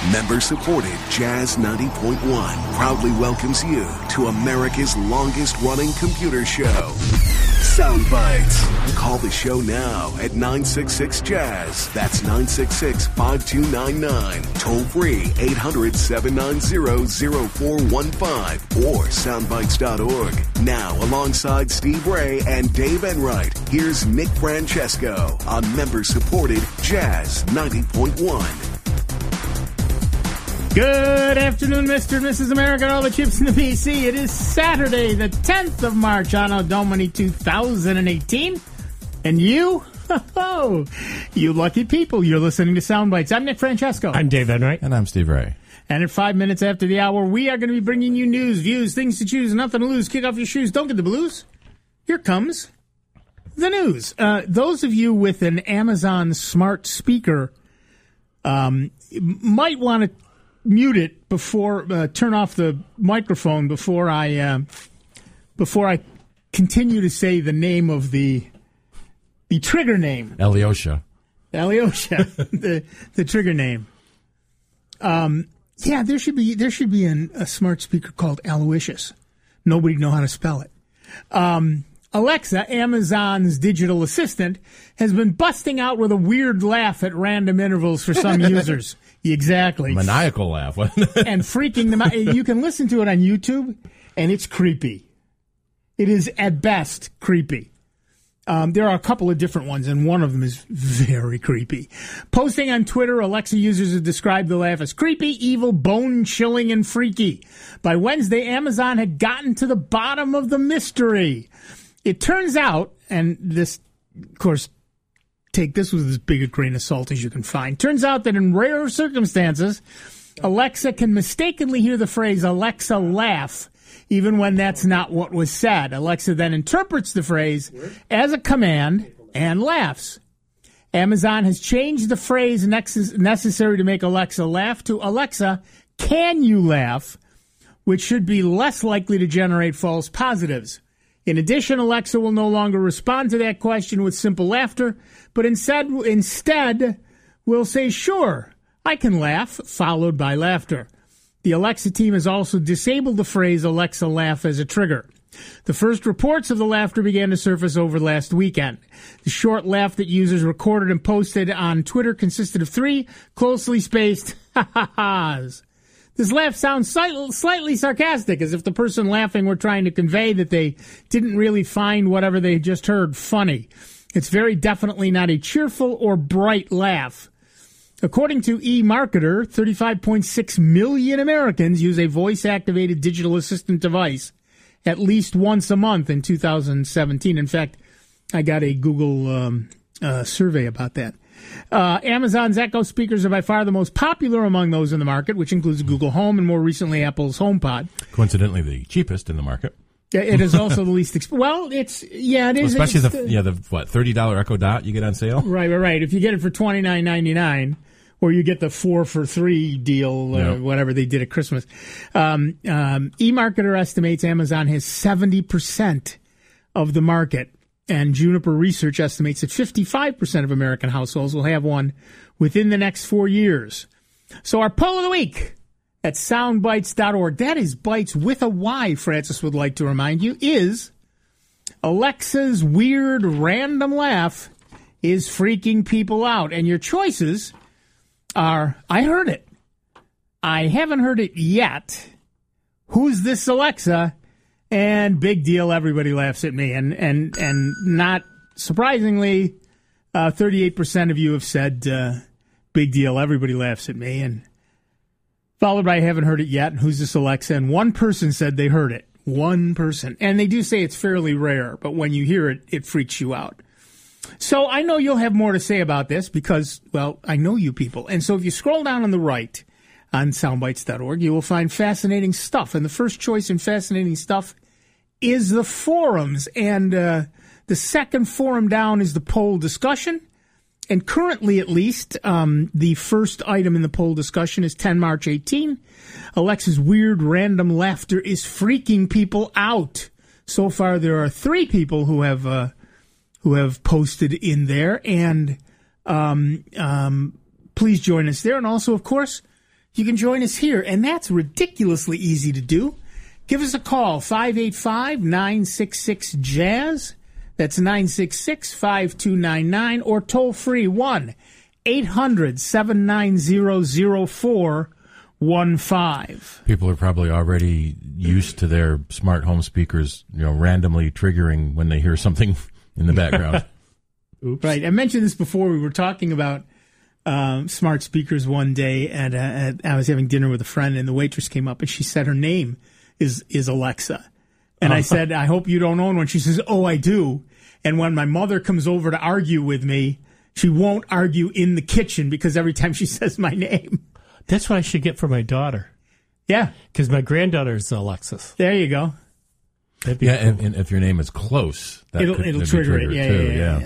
Member-supported Jazz 90.1 proudly welcomes you to America's longest-running computer show, Sound Bites. Call the show now at 966-JAZZ. That's 966-5299. Toll-free 800-790-0415 or soundbites.org. Now, alongside Steve Ray and Dave Enright, here's Nick Francesco on member-supported Jazz 90.1. Good afternoon, Mr. and Mrs. America, and all the chips in the PC. It is Saturday, the 10th of March, Anno Domini 2018. And you, you lucky people, you're listening to Sound Bites. I'm Nick Francesco. I'm Dave Enright. And I'm Steve Ray. And at 5 minutes after the hour, we are going to be bringing you news, views, things to choose, nothing to lose. Kick off your shoes, don't get the blues. Here comes the news. Those of you with an Amazon smart speaker might want to mute it before, turn off the microphone before I continue to say the name of the trigger name. Alyosha, the trigger name. Yeah, there should be a smart speaker called Aloysius. Nobody know how to spell it. Alexa, Amazon's digital assistant, has been busting out with a weird laugh at random intervals for some users. Exactly. Maniacal laugh. And freaking them out. You can listen to it on YouTube, and it's creepy. It is, at best, creepy. There are a couple of different ones, and one of them is very creepy. Posting on Twitter, Alexa users have described the laugh as creepy, evil, bone-chilling, and freaky. By Wednesday, Amazon had gotten to the bottom of the mystery. It turns out, and this, of course, take this with as big a grain of salt as you can find. Turns out that in rare circumstances, Alexa can mistakenly hear the phrase Alexa laugh, even when that's not what was said. Alexa then interprets the phrase as a command and laughs. Amazon has changed the phrase necessary to make Alexa laugh to Alexa, can you laugh, which should be less likely to generate false positives. In addition, Alexa will no longer respond to that question with simple laughter, but instead will say, sure, I can laugh, followed by laughter. The Alexa team has also disabled the phrase Alexa laugh as a trigger. The first reports of the laughter began to surface over last weekend. The short laugh that users recorded and posted on Twitter consisted of 3 closely spaced ha-ha-has. This laugh sounds slightly sarcastic, as if the person laughing were trying to convey that they didn't really find whatever they just heard funny. It's very definitely not a cheerful or bright laugh. According to eMarketer, 35.6 million Americans use a voice-activated digital assistant device at least once a month in 2017. In fact, I got a Google survey about that. Amazon's Echo speakers are by far the most popular among those in the market, which includes Google Home and more recently Apple's HomePod. Coincidentally, the cheapest in the market. It is also the least expensive. Well, it is. Especially the $30 Echo Dot you get on sale. Right. If you get it for $29.99, or you get the 4 for 3 deal, whatever they did at Christmas. eMarketer estimates Amazon has 70% of the market. And Juniper Research estimates that 55% of American households will have one within the next 4 years. So our poll of the week at soundbites.org, that is bites with a Y, Francis would like to remind you, is Alexa's weird random laugh is freaking people out. And your choices are, I heard it, I haven't heard it yet, who's this Alexa, and big deal, everybody laughs at me. And not surprisingly, 38% of you have said, big deal, everybody laughs at me. And followed by I haven't heard it yet, and who's this Alexa? And one person said they heard it. One person. And they do say it's fairly rare, but when you hear it, it freaks you out. So I know you'll have more to say about this because, well, I know you people. And so if you scroll down on the right on soundbites.org, you will find fascinating stuff. And the first choice in fascinating stuff is the forums. And the second forum down is the poll discussion. And currently, at least, the first item in the poll discussion is 10 March 18. Alexa's weird random laughter is freaking people out. So far, there are 3 people who have posted in there. And please join us there. And also, of course, you can join us here, and that's ridiculously easy to do. Give us a call, 585-966-JAZZ. That's 966-5299, or toll free 1-800-790-0415. People are probably already used to their smart home speakers, randomly triggering when they hear something in the background. Oops. Right. I mentioned this before. We were talking about smart speakers one day, and I was having dinner with a friend, and the waitress came up, and she said her name is Alexa. And I said, I hope you don't own one. She says, oh, I do. And when my mother comes over to argue with me, she won't argue in the kitchen because every time she says my name. That's what I should get for my daughter. Yeah. Because my granddaughter's Alexis. There you go. Yeah, cool. and if your name is close, it'll trigger it. Yeah.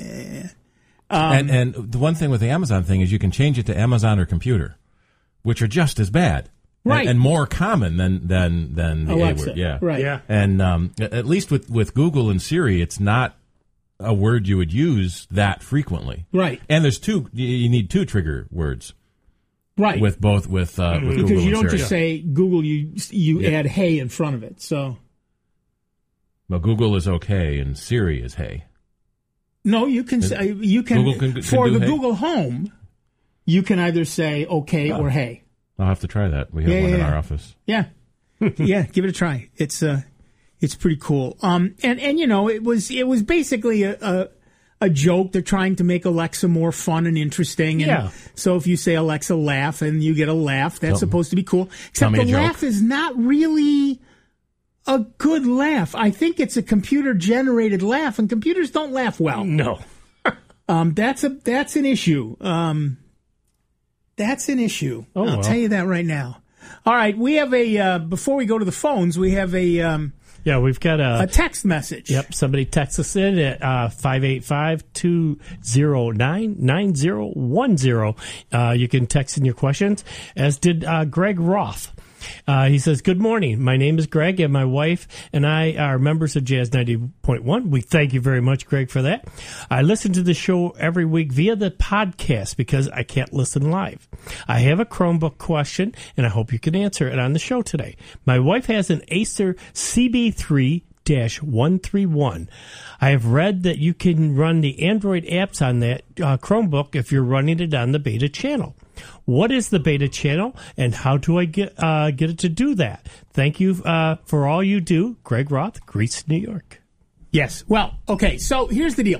And the one thing with the Amazon thing is you can change it to Amazon or computer, which are just as bad. Right. And more common than the Alexa. A word. Yeah. Right. Yeah. And at least with Google and Siri, it's not a word you would use that frequently. Right. And there's you need two trigger words. Right. With Google because you don't and Siri. just say Google, you add hey in front of it. So. Well, Google is okay and Siri is hey. No, you can say Google can for do the hey? Google Home, you can either say okay or hey. I'll have to try that. We have one in our office. Yeah. Yeah, give it a try. It's pretty cool. And it was basically a joke. They're trying to make Alexa more fun and interesting. And yeah. So if you say Alexa laugh and you get a laugh, that's supposed to be cool. Except the laugh is not really a good laugh. I think it's a computer generated laugh, and computers don't laugh well. No. That's an issue. That's an issue. Oh, I'll tell you that right now. All right, we have before we go to the phones, we have we've got a text message. Yep, somebody texts us in at 585-209-9010. You can text in your questions, as did Greg Roth. He says, good morning. My name is Greg, and my wife and I are members of Jazz 90.1. We thank you very much, Greg, for that. I listen to the show every week via the podcast because I can't listen live. I have a Chromebook question, and I hope you can answer it on the show today. My wife has an Acer CB3-131. I have read that you can run the Android apps on that Chromebook if you're running it on the beta channel. What is the beta channel, and how do I get it to do that? Thank you for all you do. Greg Roth, Greece, New York. Yes. Well, okay, so here's the deal.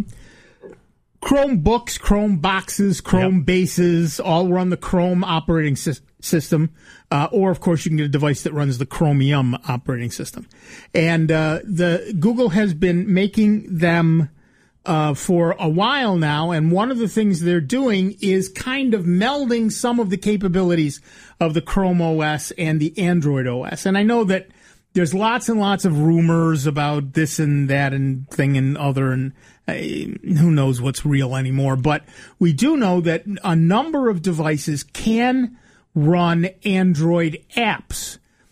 Chromebooks, Chrome boxes, Chrome bases all run the Chrome operating system, or of course you can get a device that runs the Chromium operating system. And the Google has been making them for a while now, and one of the things they're doing is kind of melding some of the capabilities of the Chrome OS and the Android OS. And I know that there's lots and lots of rumors about this and that and thing and other, and who knows what's real anymore. But we do know that a number of devices can run Android apps.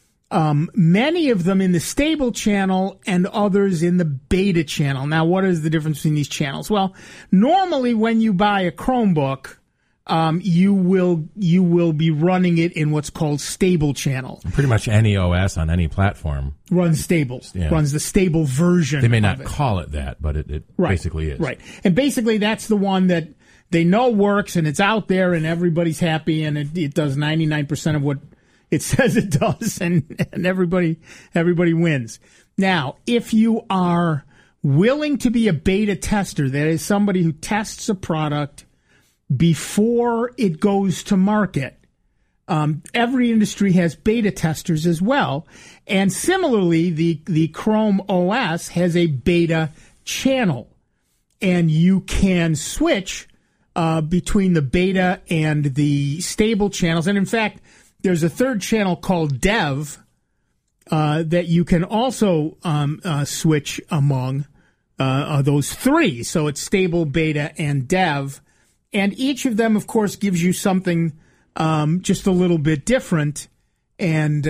Many of them in the stable channel and others in the beta channel. Now, what is the difference between these channels? Well, normally when you buy a Chromebook, you will be running it in what's called stable channel. Pretty much any OS on any platform runs stable, runs the stable version. They may not call it that, but it basically is. Right. And basically that's the one that they know works and it's out there and everybody's happy and it does 99% of what it says it does, and everybody wins. Now, if you are willing to be a beta tester, that is somebody who tests a product before it goes to market, every industry has beta testers as well. And similarly, the Chrome OS has a beta channel, and you can switch between the beta and the stable channels. And in fact, there's a third channel called Dev that you can also switch among those three. So it's stable, beta, and Dev. And each of them, of course, gives you something just a little bit different and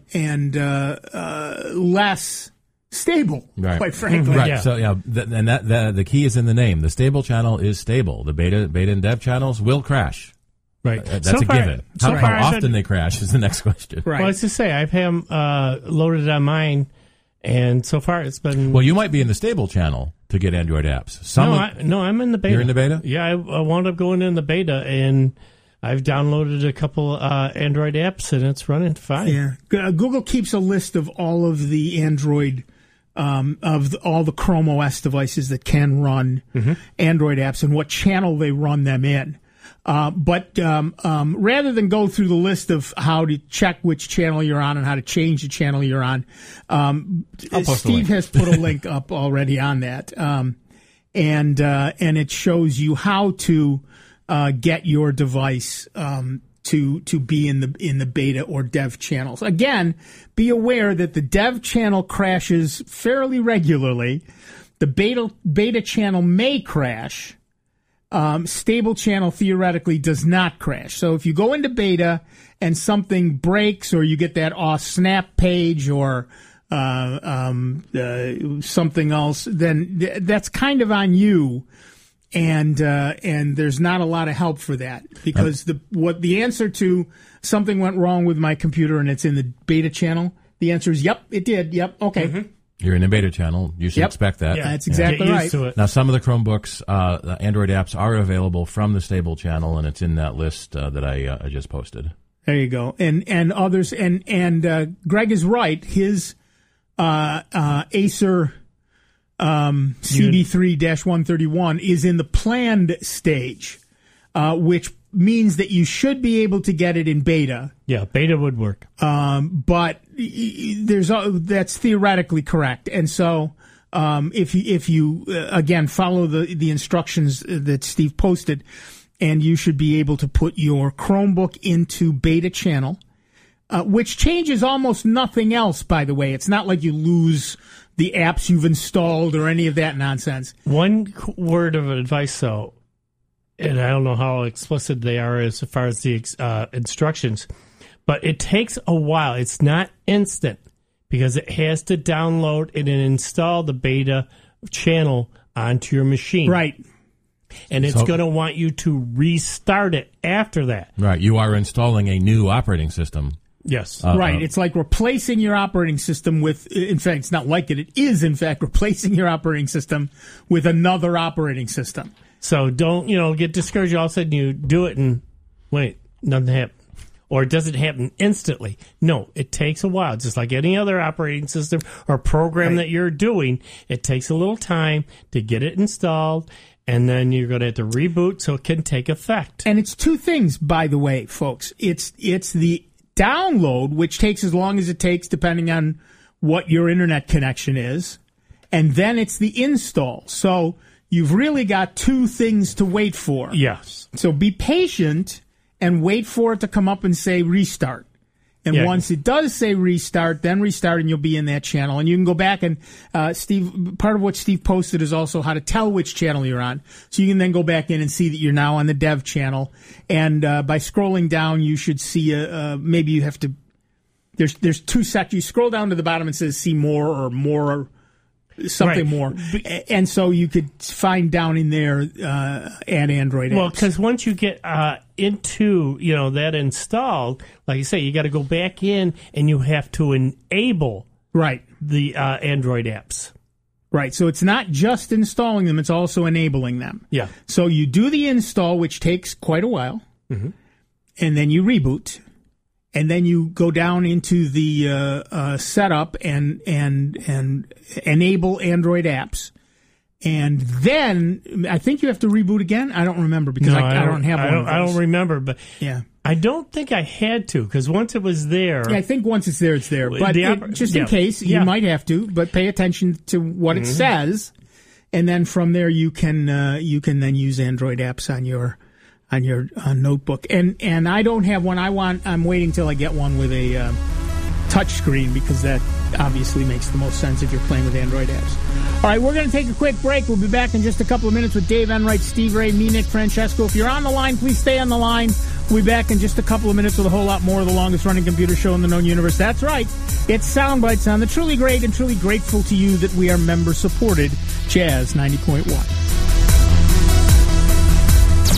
less stable, quite frankly. Right. So the key is in the name. The stable channel is stable. The beta and Dev channels will crash. Right. That's So a far- given. so How far I've often been- they crash is the next question. Right. Well, I was to say, I've had 'em, loaded on mine, and so far it's been... Well, you might be in the stable channel to get Android apps. No, I'm in the beta. You're in the beta? Yeah, I wound up going in the beta, and I've downloaded a couple Android apps, and it's running fine. Yeah. Google keeps a list of all of the Android, all the Chrome OS devices that can run Android apps and what channel they run them in. But rather than go through the list of how to check which channel you're on and how to change the channel you're on, Steve has put a link up already on that, and it shows you how to get your device to be in the beta or dev channels. Again, be aware that the dev channel crashes fairly regularly. The beta channel may crash. Stable channel theoretically does not crash. So if you go into beta and something breaks, or you get that off snap page or something else, then that's kind of on you. And there's not a lot of help for that, because the answer to something went wrong with my computer and it's in the beta channel, the answer is yep, it did. Yep, okay. Mm-hmm. You're in a beta channel. You should expect that. Yeah, that's exactly Get right. used to it. Now, some of the Chromebooks, the Android apps are available from the stable channel, and it's in that list that I just posted. There you go. And others, and Greg is right. His Acer CB3-131 is in the planned stage, which means that you should be able to get it in beta. Yeah, beta would work. But that's theoretically correct. And so if you again follow the instructions that Steve posted, and you should be able to put your Chromebook into beta channel, which changes almost nothing else, by the way. It's not like you lose the apps you've installed or any of that nonsense. One word of advice, though, and I don't know how explicit they are as far as the instructions, but it takes a while. It's not instant, because it has to download and install the beta channel onto your machine. Right. And it's going to want you to restart it after that. Right. You are installing a new operating system. Yes. Right. It's like replacing your operating system with, in fact, it's not like it. It is, in fact, replacing your operating system with another operating system. So don't, get discouraged. All of a sudden you do it and wait, nothing happened. Or it doesn't happen instantly. No, it takes a while. Just like any other operating system or program that you're doing, it takes a little time to get it installed, and then you're going to have to reboot so it can take effect. And it's two things, by the way, folks. It's the download, which takes as long as it takes depending on what your internet connection is, and then it's the install. So you've really got two things to wait for. Yes. So be patient and wait for it to come up and say restart. And once it does say restart, then restart, and you'll be in that channel. And you can go back and, Steve, part of what Steve posted is also how to tell which channel you're on. So you can then go back in and see that you're now on the dev channel. And by scrolling down, you should see maybe you have to. There's two sections. You scroll down to the bottom and it says see more or more. Something more. And so you could find down in there add Android apps. Well, because once you get into that installed, like you say, you got to go back in and you have to enable the Android apps. Right. So it's not just installing them, it's also enabling them. Yeah. So you do the install, which takes quite a while, and then you reboot. And then you go down into the setup and enable Android apps, and then I think you have to reboot again. I don't remember because I don't have one. I don't remember, but yeah, I don't think I had to, because once it was there. Yeah, I think once it's there, it's there. But just in case, you might have to. But pay attention to what it says, and then from there you can then use Android apps on your notebook. And I don't have one. I'm waiting till I get one with a touch screen, because that obviously makes the most sense if you're playing with Android apps. All right, we're going to take a quick break. We'll be back in just a couple of minutes with Dave Enright, Steve Ray, me, Nick Francesco. If you're on the line, please stay on the line. We'll be back in just a couple of minutes with a whole lot more of the longest-running computer show in the known universe. That's right. It's Soundbites on the truly great and truly grateful to you that we are member-supported Jazz 90.1.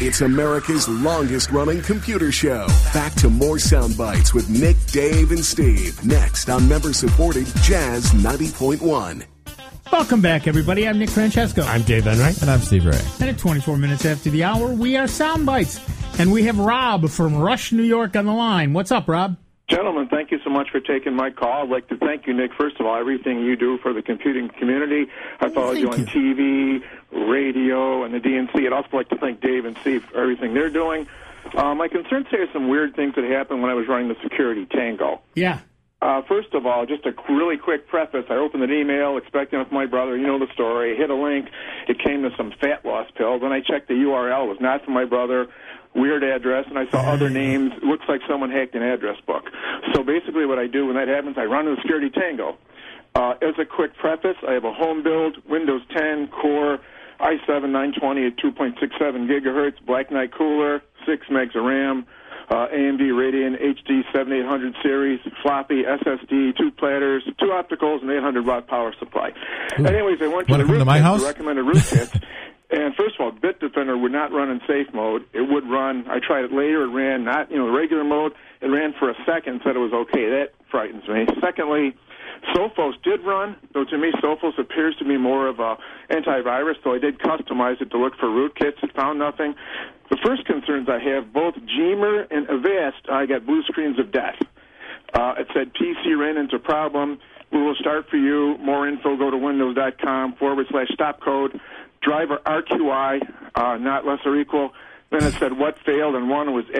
It's America's longest-running computer show. Back to more sound bites with Nick, Dave, and Steve. Next on member-supported Jazz 90.1. Welcome back, everybody. I'm Nick Francesco. I'm Dave Enright. And I'm Steve Ray. And at 24 minutes after the hour, we are Sound Bites. And we have Rob from Rush, New York on the line. What's up, Rob? Gentlemen, thank you so much for taking my call. I'd like to thank you, Nick, first of all, everything you do for the computing community. I follow you on TV, radio, and the DNC. I'd also like to thank Dave and Steve for everything they're doing. My concern today is some weird things that happened when I was running the Security Tango. Yeah. First of all, just a really quick preface. I opened an email expecting it from my brother. You know the story. I hit a link. It came to some fat loss pill. Then I checked the URL. It was not from my brother. Weird address, and I saw other names. It looks like someone hacked an address book. So basically what I do when that happens, I run to the Security Tango. As a quick preface, I have a home build, Windows 10, Core, i7 920 at 2.67 gigahertz, Black Knight cooler, 6 megs of RAM, AMD Radeon HD 7800 series, floppy, SSD, 2 platters, 2 opticals, and 800-watt power supply. Ooh. Anyways, I went to the rootkits, the recommended rootkits. And first of all, Bitdefender would not run in safe mode. It would run, I tried it later, it ran not, regular mode. It ran for a second, said it was okay. That frightens me. Secondly, Sophos did run, though to me Sophos appears to be more of a antivirus, so I did customize it to look for rootkits. It found nothing. The first concerns I have, both Gmer and Avast, I got blue screens of death. It said PC ran into problem. We will start for you. More info, go to windows.com/stopcode. Driver RQI, not less or equal. Then it said what failed, and one was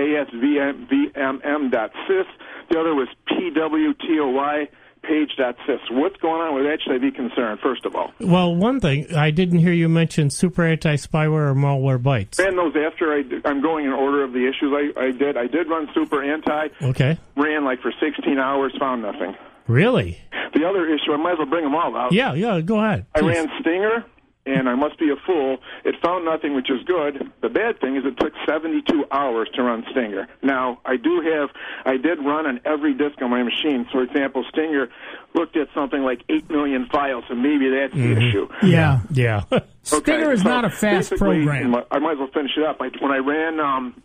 ASVMM.sys. The other was PWTOY, page.sys. What's going on with that? Should I be concerned, first of all? Well, one thing, I didn't hear you mention Super Anti-Spyware or Malwarebytes. Ran those after I'm going in order of the issues I did. I did run Super Anti. Okay. Ran like for 16 hours, found nothing. Really? The other issue, I might as well bring them all out. Yeah, go ahead. I ran Stinger, and I must be a fool. It found nothing, which is good. The bad thing is it took 72 hours to run Stinger. Now, I did run on every disk on my machine. So, for example, Stinger looked at something like 8 million files, so maybe that's the issue. Yeah. Stinger is not a fast program. I might as well finish it up. When I ran,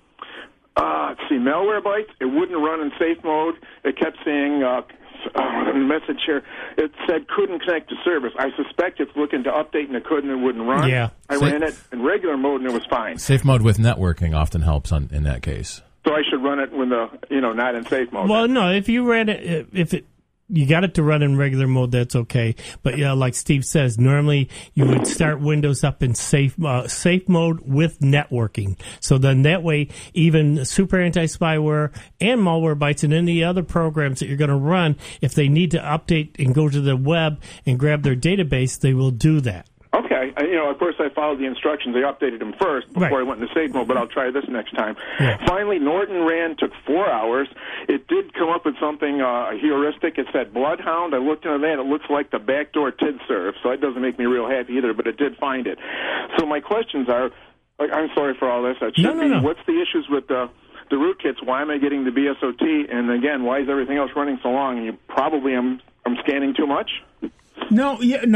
Malwarebytes, it wouldn't run in safe mode. It kept saying... message here. It said couldn't connect to service. I suspect it's looking to update and it couldn't. It wouldn't run. Yeah. I ran it in regular mode and it was fine. Safe mode with networking often helps in that case. So I should run it when not in safe mode. Well, no. If you ran it, you got it to run in regular mode, that's okay. But yeah, like Steve says, normally you would start Windows up in safe mode with networking. So then that way, even Super Anti-Spyware and Malwarebytes and any other programs that you're going to run, if they need to update and go to the web and grab their database, they will do that. Okay. Of course, I followed the instructions. I updated them first before I went into safe mode, but I'll try this next time. Yeah. Finally, Norton ran, took 4 hours. It did come up with something, a heuristic. It said Bloodhound. I looked into that. It looks like the backdoor TIDServe, so that doesn't make me real happy either, but it did find it. So my questions are, I'm sorry for all this. No. What's the issues with the rootkits? Why am I getting the BSOT? And again, why is everything else running so long? And you probably I'm scanning too much? No.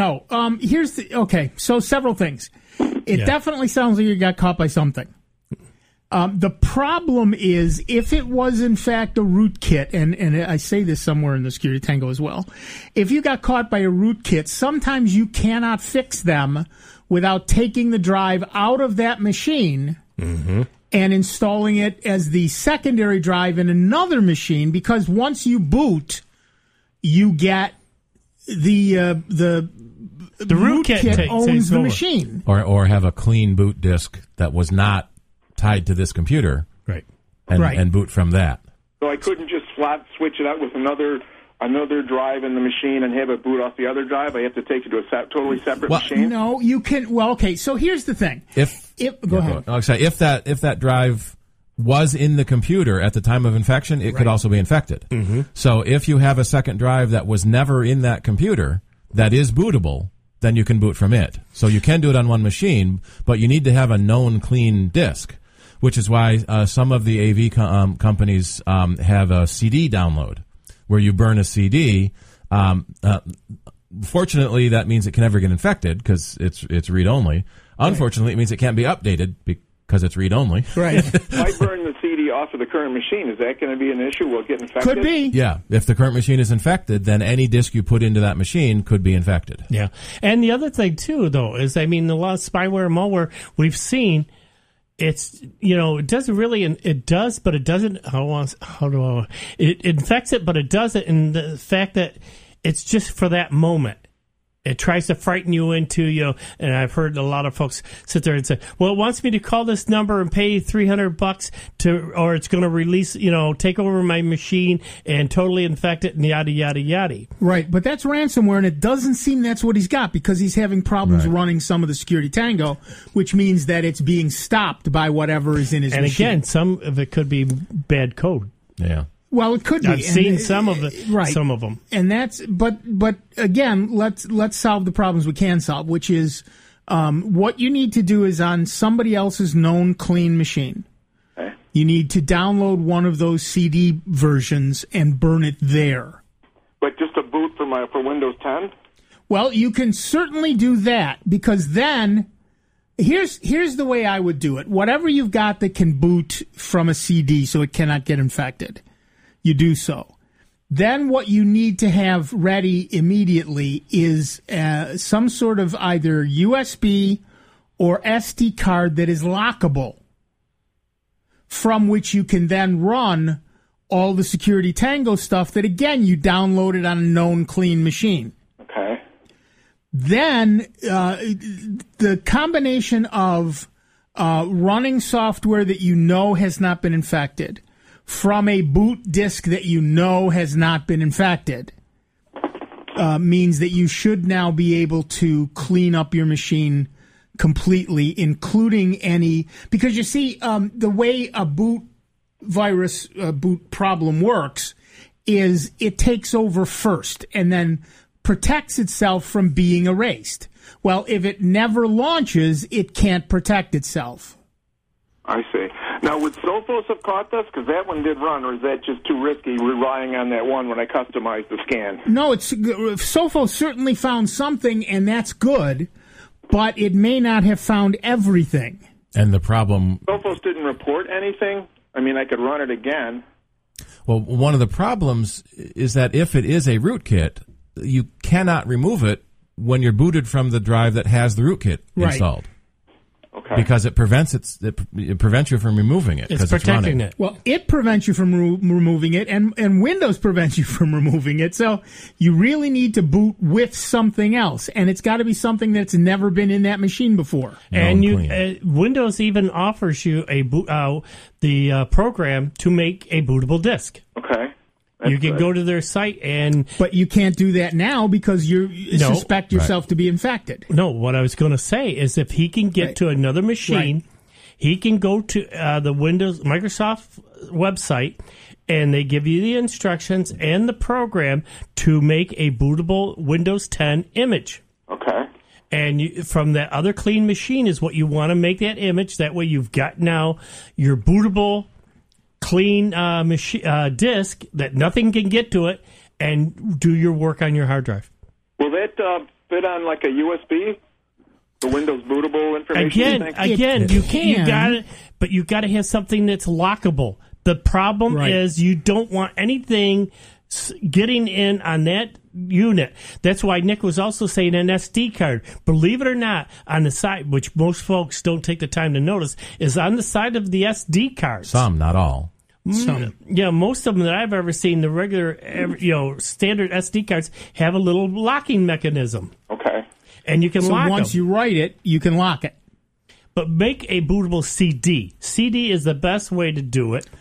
So several things. It definitely sounds like you got caught by something. The problem is if it was in fact a rootkit, and I say this somewhere in the Security Tango as well, if you got caught by a rootkit, sometimes you cannot fix them without taking the drive out of that machine and installing it as the secondary drive in another machine, because once you boot, you get the rootkit owns the machine. Or have a clean boot disk that was not tied to this computer. Right. And boot from that. So I couldn't just switch it out with another drive in the machine and have it boot off the other drive? I have to take it to a totally separate machine? No, you can. Well, okay, so here's the thing. Go ahead. If that drive was in the computer at the time of infection, it could also be infected. Mm-hmm. So if you have a second drive that was never in that computer that is bootable, then you can boot from it. So you can do it on one machine, but you need to have a known clean disk, which is why some of the AV companies have a CD download where you burn a CD. Fortunately, that means it can never get infected because it's read-only. Unfortunately, it means it can't be updated because because it's read-only. Right. If I burn the CD off of the current machine, is that going to be an issue? Will it get infected? Could be. Yeah, if the current machine is infected, then any disk you put into that machine could be infected. Yeah. And the other thing, too, though, is, I mean, a lot of spyware and malware we've seen, it's, it doesn't really, it does, but it doesn't, it infects it, but it doesn't, and the fact that it's just for that moment. It tries to frighten you into, and I've heard a lot of folks sit there and say, well, it wants me to call this number and pay $300 or it's going to release, take over my machine and totally infect it and yada, yada, yada. Right, but that's ransomware, and it doesn't seem that's what he's got because he's having problems running some of the Security Tango, which means that it's being stopped by whatever is in his machine. And again, some of it could be bad code. Yeah. Well, it could be. I've seen some of them, and that's. But again, let's solve the problems we can solve, which is what you need to do is on somebody else's known clean machine. Okay. You need to download one of those CD versions and burn it there. But just a boot for Windows 10? Well, you can certainly do that because then here's the way I would do it. Whatever you've got that can boot from a CD so it cannot get infected. You do so. Then what you need to have ready immediately is some sort of either USB or SD card that is lockable, from which you can then run all the Security Tango stuff that, again, you downloaded on a known clean machine. Okay. Then the combination of running software that you know has not been infected from a boot disk that you know has not been infected means that you should now be able to clean up your machine completely, including any... Because you see, the way a boot virus boot problem works is it takes over first and then protects itself from being erased. Well, if it never launches, it can't protect itself. I see. Now, would Sophos have caught this? Because that one did run, or is that just too risky relying on that one when I customized the scan? No, Sophos certainly found something, and that's good, but it may not have found everything. And the problem... Sophos didn't report anything? I mean, I could run it again. Well, one of the problems is that if it is a rootkit, you cannot remove it when you're booted from the drive that has the rootkit installed. Okay. Because it prevents it prevents you from removing it. It's protecting it. Well, it prevents you from removing it, and Windows prevents you from removing it. So you really need to boot with something else, and it's got to be something that's never been in that machine before. And Windows even offers you the program to make a bootable disk. Okay. You can go to their site But you can't do that now because you suspect yourself to be infected. No, what I was going to say is if he can get to another machine, he can go to the Microsoft website, and they give you the instructions and the program to make a bootable Windows 10 image. Okay. And from that other clean machine is what you want to make that image. That way you've got now your bootable clean disk that nothing can get to it, and do your work on your hard drive. Will that fit on like a USB? The Windows bootable information? Again, you can. You got it, but you got to have something that's lockable. The problem is you don't want anything getting in on that unit. That's why Nick was also saying an SD card. Believe it or not, on the side, which most folks don't take the time to notice, is on the side of the SD cards. Some, not all. Yeah, most of them that I've ever seen, the regular, standard SD cards have a little locking mechanism. Okay. And you can lock them. So once you write it, you can lock it. But make a bootable CD. CD is the best way to do it.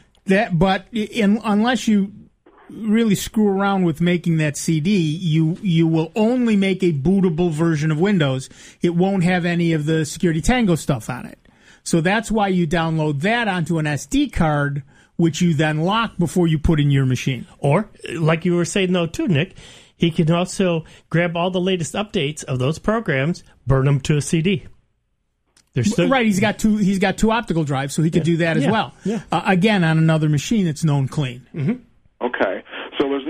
Unless you really screw around with making that CD, you will only make a bootable version of Windows. It won't have any of the Security Tango stuff on it. So that's why you download that onto an SD card, which you then lock before you put in your machine. Or, like you were saying, though, too, Nick, he can also grab all the latest updates of those programs, burn them to a CD. Right, he's got two optical drives, so he could do that as well. Yeah. Again, on another machine that's known clean. Mm-hmm. Okay. So there's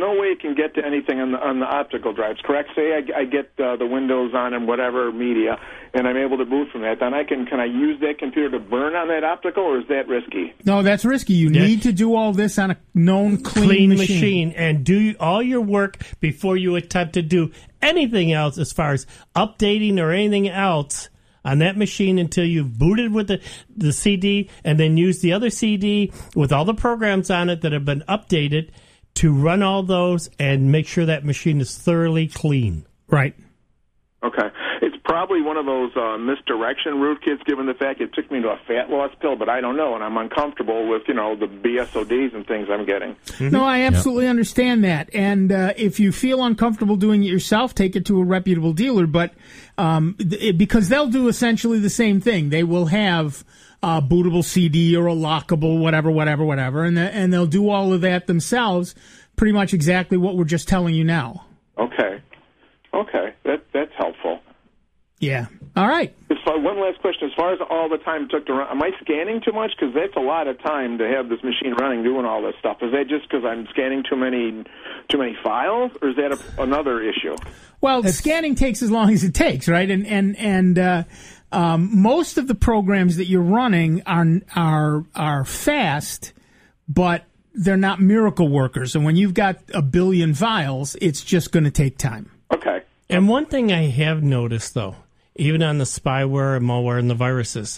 no way it can get to anything on the optical drives, correct? Say I get the Windows on and whatever media, and I'm able to boot from that. Then can I use that computer to burn on that optical, or is that risky? No, that's risky. You need to do all this on a known clean machine. And do all your work before you attempt to do anything else as far as updating or anything else on that machine until you've booted with the CD and then use the other CD with all the programs on it that have been updated to run all those and make sure that machine is thoroughly clean. Right. Okay. It's probably one of those misdirection rootkits, given the fact it took me to a fat loss pill, but I don't know, and I'm uncomfortable with, the BSODs and things I'm getting. Mm-hmm. No, I absolutely understand that. And if you feel uncomfortable doing it yourself, take it to a reputable dealer. But because they'll do essentially the same thing. They will have a bootable CD or a lockable whatever, and they'll do all of that themselves, pretty much exactly what we're just telling you now. Okay. That's helpful. Yeah. All right. One last question. As far as all the time it took to run, am I scanning too much? Because that's a lot of time to have this machine running, doing all this stuff. Is that just because I'm scanning too many files, or is that another issue? Well, scanning takes as long as it takes, right? And most of the programs that you're running are fast, but they're not miracle workers. And when you've got a billion files, it's just going to take time. Okay. And one thing I have noticed, though, even on the spyware and malware and the viruses,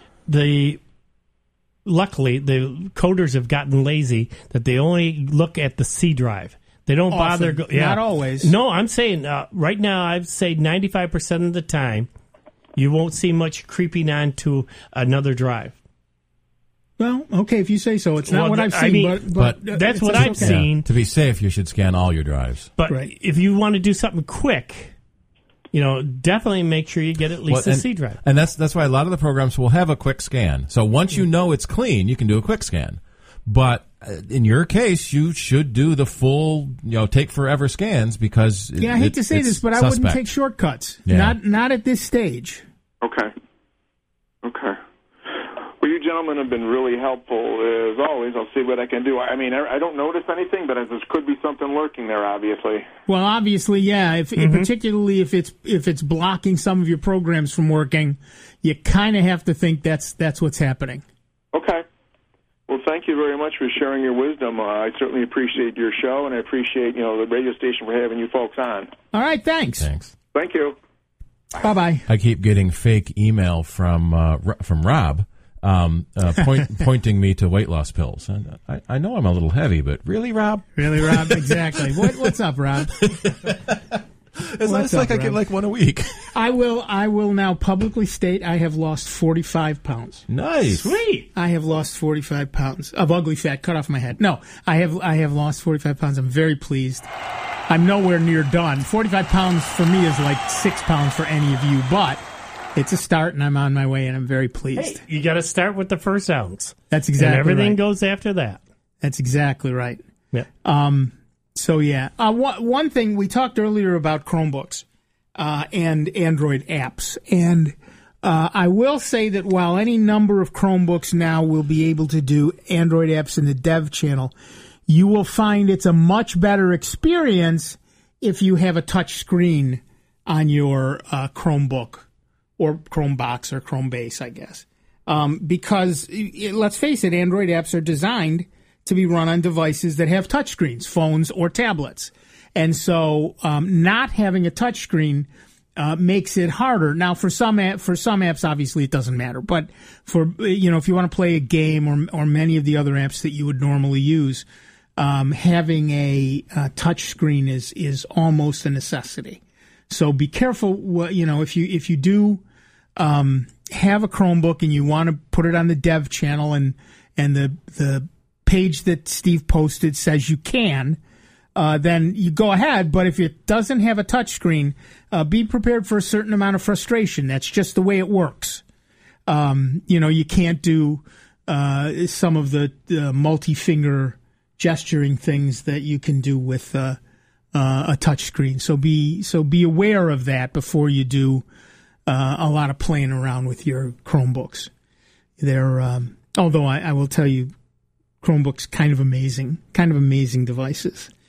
luckily the coders have gotten lazy that they only look at the C drive. They don't bother. Not always. No, I'm saying right now I'd say 95% of the time you won't see much creeping onto another drive. Well, okay, if you say so. It's not what I've seen, but that's what I've seen. To be safe, you should scan all your drives. But if you want to do something quick, definitely make sure you get at least a C drive. And that's why a lot of the programs will have a quick scan. So once you know it's clean, you can do a quick scan. But in your case, you should do the full, take forever scans because I hate to say this, but I wouldn't take shortcuts. Yeah. Not at this stage. Okay. Well, you gentlemen have been really helpful, as always. I'll see what I can do. I mean, I don't notice anything, but there could be something lurking there, obviously. Well, obviously, yeah. Particularly if it's blocking some of your programs from working, you kind of have to think that's what's happening. Okay. Well, thank you very much for sharing your wisdom. I certainly appreciate your show, and I appreciate the radio station for having you folks on. All right, thanks. Thank you. Bye-bye. I keep getting fake email from Rob. Pointing me to weight loss pills. And I know I'm a little heavy, but really, Rob? Really, Rob? Exactly. What's up, Rob? It's like I get like one a week. I will now publicly state I have lost 45 pounds. Nice. Sweet. I have lost 45 pounds of ugly fat cut off my head. No, I have lost 45 pounds. I'm very pleased. I'm nowhere near done. 45 pounds for me is like 6 pounds for any of you, but it's a start, and I'm on my way, and I'm very pleased. Hey, you got to start with the first ounce. That's exactly right. And everything goes after that. That's exactly right. Yeah. So, yeah. One thing, we talked earlier about Chromebooks and Android apps. And I will say that while any number of Chromebooks now will be able to do Android apps in the dev channel, you will find it's a much better experience if you have a touch screen on your Chromebook. Or Chromebox or Chromebase, I guess. Because, let's face it, Android apps are designed to be run on devices that have touchscreens, phones or tablets. And so not having a touchscreen makes it harder. Now, for some apps, obviously, it doesn't matter. But for if you want to play a game or many of the other apps that you would normally use, having a touchscreen is almost a necessity. So be careful. If you do have a Chromebook and you want to put it on the dev channel, and the page that Steve posted says you can, then you go ahead. But if it doesn't have a touchscreen, be prepared for a certain amount of frustration. That's just the way it works. You can't do some of the multi-finger gesturing things that you can do with a touchscreen. So be aware of that before you do a lot of playing around with your Chromebooks. They're although I will tell you, Chromebooks kind of amazing devices.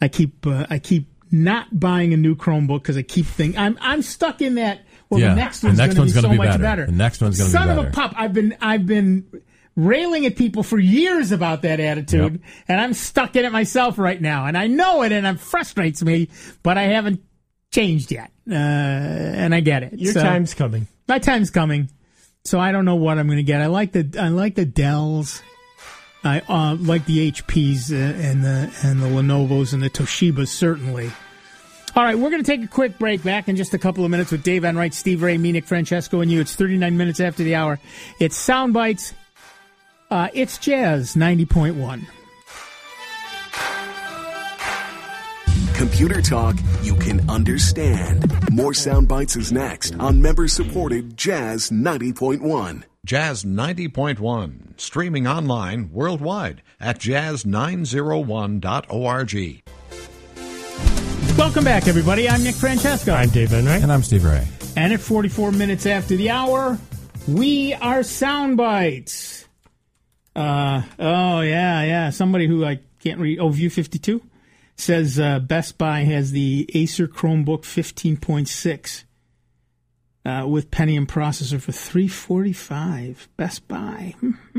I keep not buying a new Chromebook because I keep thinking I'm stuck in that. Well, the next one's going to be so much better. The next one's going to be better. Son of a pup! I've been railing at people for years about that attitude, and I'm stuck in it myself right now, and I know it, and it frustrates me, but I haven't changed yet, and I get it. Your time's coming. My time's coming, so I don't know what I'm going to get. I like the Dells. I like the HPs and the Lenovo's and the Toshibas, certainly. All right, we're going to take a quick break. Back in just a couple of minutes with Dave Enright, Steve Ray, me, Nick Francesco, and you. It's 39 minutes after the hour. It's Sound Bites. It's Jazz 90.1. Computer talk you can understand. More Sound Bites is next on member-supported Jazz 90.1. Jazz 90.1, streaming online worldwide at jazz901.org. Welcome back, everybody. I'm Nick Francesco. I'm Dave Enright. And I'm Steve Ray. And at 44 minutes after the hour, we are Sound Bites. Somebody who I can't read. Oh, View 52 says Best Buy has the Acer Chromebook 15.6 with Pentium processor for $345. Best Buy.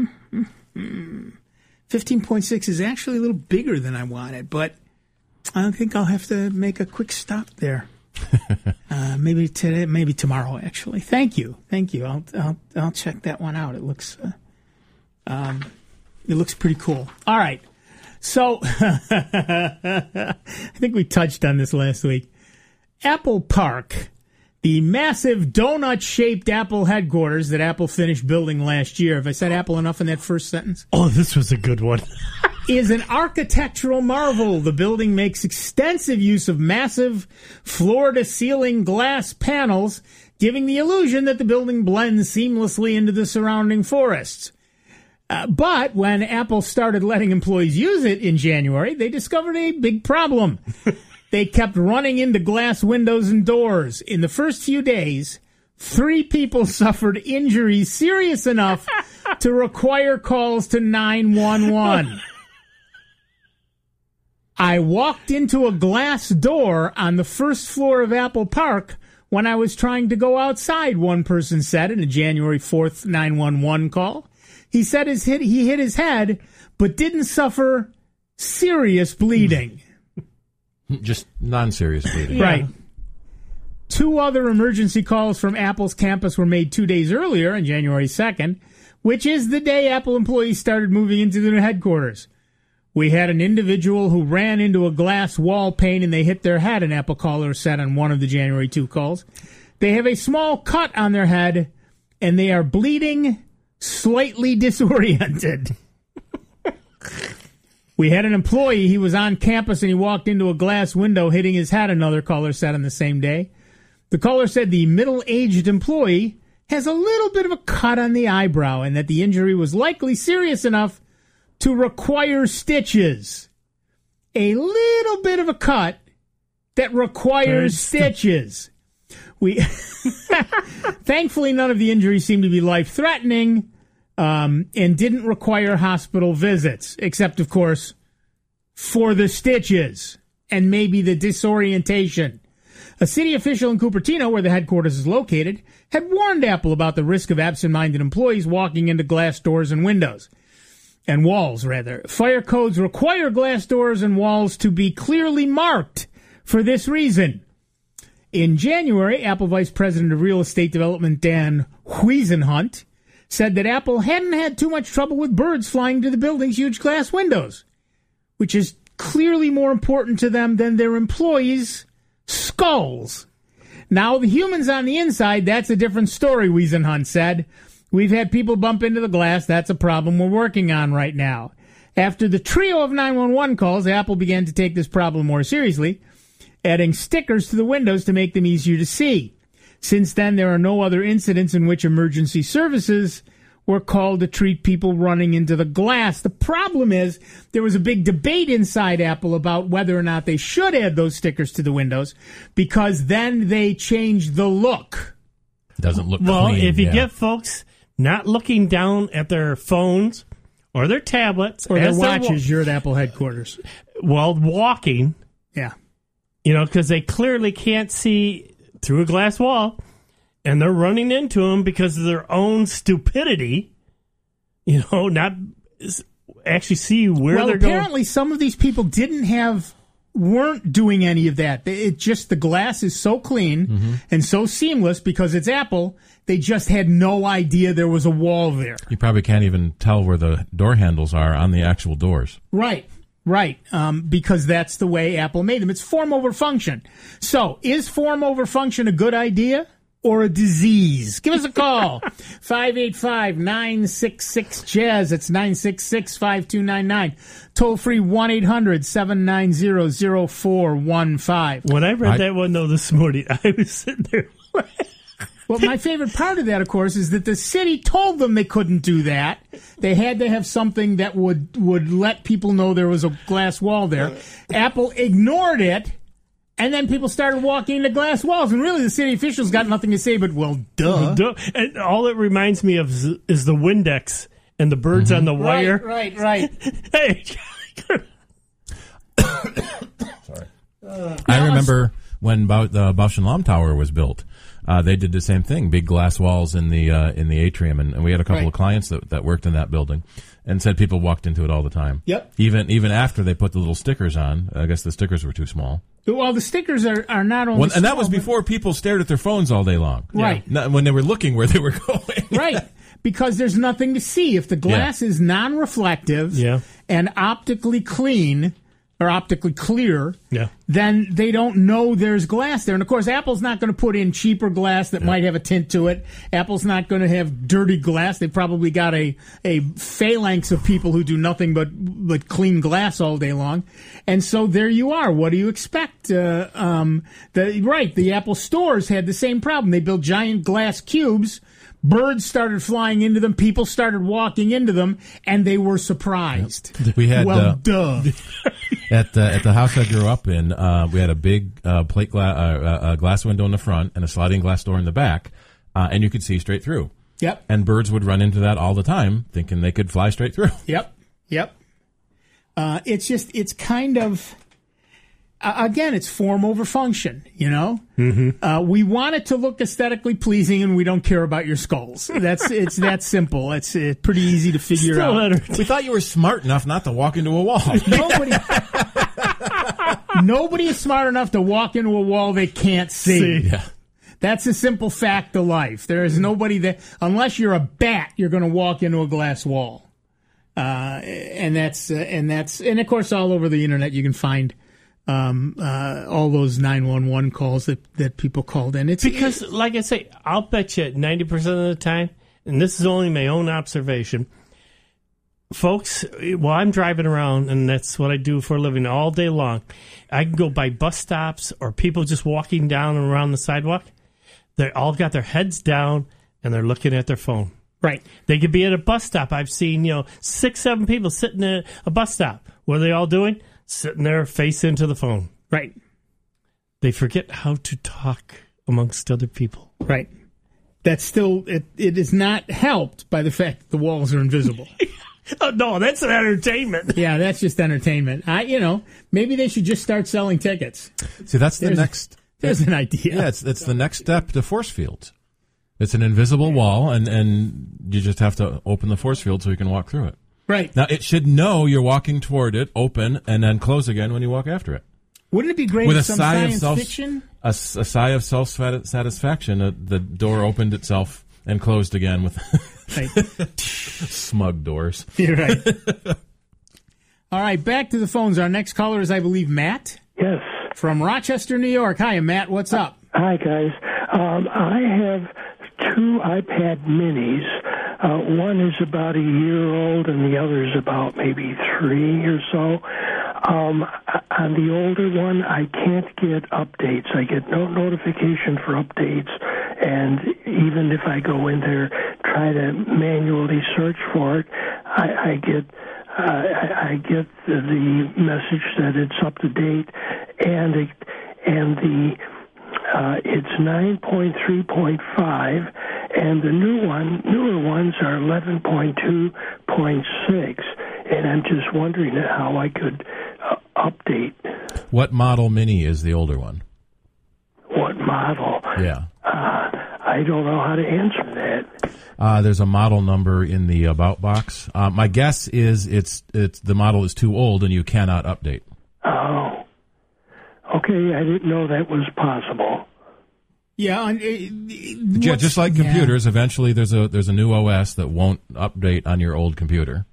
15.6 is actually a little bigger than I wanted, but I think I'll have to make a quick stop there. Maybe today, maybe tomorrow. Actually, thank you. I'll check that one out. It looks pretty cool. All right, so I think we touched on this last week. Apple Park, the massive donut-shaped Apple headquarters that Apple finished building last year. Have I said Apple enough in that first sentence? Oh, this was a good one. Is an architectural marvel. The building makes extensive use of massive floor-to-ceiling glass panels, giving the illusion that the building blends seamlessly into the surrounding forests. But when Apple started letting employees use it in January, they discovered a big problem. They kept running into glass windows and doors. In the first few days, 3 people suffered injuries serious enough to require calls to 911. I walked into a glass door on the first floor of Apple Park when I was trying to go outside, one person said in a January 4th 911 call. He said he hit his head, but didn't suffer serious bleeding. Just non-serious bleeding. Right. 2 other emergency calls from Apple's campus were made 2 days earlier, on January 2nd, which is the day Apple employees started moving into their headquarters. We had an individual who ran into a glass wall pane and they hit their head, an Apple caller said on one of the January 2 calls. They have a small cut on their head and they are bleeding, slightly disoriented. We had an employee, he was on campus and he walked into a glass window hitting his head, another caller said on the same day. The caller said the middle-aged employee has a little bit of a cut on the eyebrow and that the injury was likely serious enough to require stitches. A little bit of a cut that requires stitches. Thankfully, none of the injuries seemed to be life-threatening and didn't require hospital visits, except, of course, for the stitches and maybe the disorientation. A city official in Cupertino, where the headquarters is located, had warned Apple about the risk of absent-minded employees walking into glass doors and windows. And walls, rather. Fire codes require glass doors and walls to be clearly marked for this reason. In January, Apple Vice President of Real Estate Development Dan Huizenhunt said that Apple hadn't had too much trouble with birds flying to the building's huge glass windows, which is clearly more important to them than their employees' skulls. Now, the humans on the inside, that's a different story, Huizenhunt said. We've had people bump into the glass. That's a problem we're working on right now. After the trio of 911 calls, Apple began to take this problem more seriously, adding stickers to the windows to make them easier to see. Since then, there are no other incidents in which emergency services were called to treat people running into the glass. The problem is there was a big debate inside Apple about whether or not they should add those stickers to the windows because then they change the look. Doesn't look well, clean. If you get folks not looking down at their phones or their tablets or their watches, you're at Apple headquarters. While walking, Yeah. You know, because they clearly can't see through a glass wall, and they're running into them because of their own stupidity. You know, not actually see where they're going. Well, apparently some of these people weren't doing any of that. It just, the glass is so clean and so seamless because it's Apple. They just had no idea there was a wall there. You probably can't even tell where the door handles are on the actual doors. Right. Because that's the way Apple made them. It's form over function. So, is form over function a good idea or a disease? Give us a call. 585-966-JAZZ. That's 966-5299. Toll free 1-800-790-0415. When I read that one, though, this morning, I was sitting there. Well, my favorite part of that, of course, is that the city told them they couldn't do that. They had to have something that would let people know there was a glass wall there. Apple ignored it, and then people started walking into glass walls. And really, the city officials got nothing to say but, well, duh. And all it reminds me of is the Windex and the birds on the wire. Right. Hey. Sorry. I remember when the Bausch and Lomb Tower was built. They did the same thing, big glass walls in the atrium, and we had a couple of clients that worked in that building, and said people walked into it all the time. Yep. Even after they put the little stickers on, I guess the stickers were too small. Well, the stickers are not only and that was before people stared at their phones all day long. Right. Not when they were looking where they were going. Right. Because there's nothing to see. If the glass is non-reflective and optically clean or optically clear, then they don't know there's glass there. And, of course, Apple's not going to put in cheaper glass that might have a tint to it. Apple's not going to have dirty glass. They've probably got a phalanx of people who do nothing but clean glass all day long. And so there you are. What do you expect? The Apple stores had the same problem. They built giant glass cubes. Birds started flying into them. People started walking into them, and they were surprised. We had duh. At the house I grew up in, we had a big plate glass window in the front and a sliding glass door in the back, and you could see straight through. Yep. And birds would run into that all the time, thinking they could fly straight through. Yep. It's kind of. Again, it's form over function, you know? Mm-hmm. We want it to look aesthetically pleasing, and we don't care about your skulls. It's that simple. It's pretty easy to figure out. We thought you were smart enough not to walk into a wall. Nobody is smart enough to walk into a wall they can't see. Yeah. That's a simple fact of life. There is nobody that, unless you're a bat, you're going to walk into a glass wall. And of course, all over the internet you can find all those 911 calls that people called in. It's because, like I say, I'll bet you 90% of the time, and this is only my own observation, folks, while I'm driving around, and that's what I do for a living all day long, I can go by bus stops or people just walking down and around the sidewalk. They all got their heads down, and they're looking at their phone. Right. They could be at a bus stop. I've seen, 6-7 people sitting at a bus stop. What are they all doing? Sitting there, face into the phone. Right. They forget how to talk amongst other people. Right. That's still, it is not helped by the fact that the walls are invisible. Oh, no, that's an entertainment. Yeah, that's just entertainment. Maybe they should just start selling tickets. See, that's the next. There's an idea. Yeah, it's the next step to force fields. It's an invisible wall, and you just have to open the force field so you can walk through it. Right. Now, it should know you're walking toward it, open, and then close again when you walk after it. Wouldn't it be great with if some science fiction? A sigh of self-satisfaction, the door opened itself and closed again with smug doors. You're right. All right, back to the phones. Our next caller is, I believe, Matt? Yes. From Rochester, New York. Hi, Matt. What's up? Hi, guys. I have 2 iPad minis. One is about a year old, and the other is about maybe 3 or so. On the older one, I can't get updates. I get no notification for updates, and even if I go in there, try to manually search for it, I get the message that it's up to date, and it's 9.3.5, and the newer ones are 11.2.6, and I'm just wondering how I could update. What model Mini is the older one? What model? Yeah. I don't know how to answer that. There's a model number in the About box. My guess is it's the model is too old and you cannot update. Oh. Okay, I didn't know that was possible. Yeah, just like computers, eventually there's a new OS that won't update on your old computer.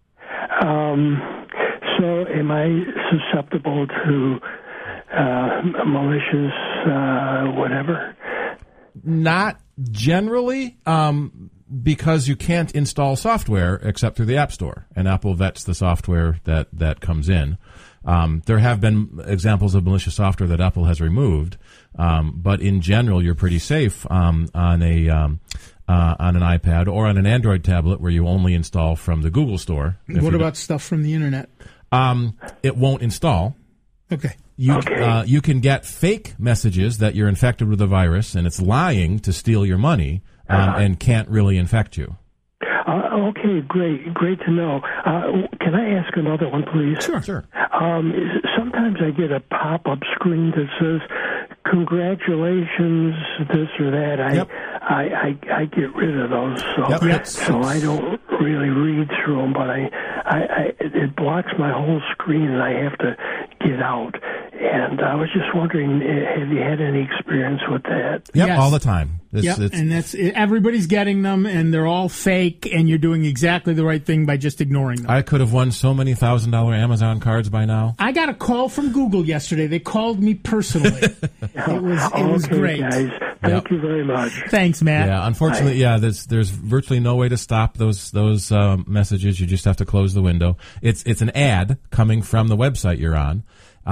So am I susceptible to malicious whatever? Not generally, because you can't install software except through the App Store, and Apple vets the software that comes in. There have been examples of malicious software that Apple has removed, but in general, you're pretty safe on an iPad or on an Android tablet where you only install from the Google Store. What about stuff from the internet? It won't install. Okay. You can get fake messages that you're infected with a virus and it's lying to steal your money and can't really infect you. Okay, great to know. Can I ask another one, please? Sure. Sometimes I get a pop-up screen that says, "Congratulations," this or that. Yep. I get rid of those, so I don't really read through them. But it blocks my whole screen, and I have to get out. And I was just wondering, have you had any experience with that? Yep, Yes. all the time. And that's everybody's getting them, and they're all fake, and you're doing exactly the right thing by just ignoring them. I could have won so many $1,000 Amazon cards by now. I got a call from Google yesterday. They called me personally. It was great. Guys. Thank you very much. Thanks, Matt. Yeah, unfortunately, there's virtually no way to stop those messages. You just have to close the window. It's an ad coming from the website you're on.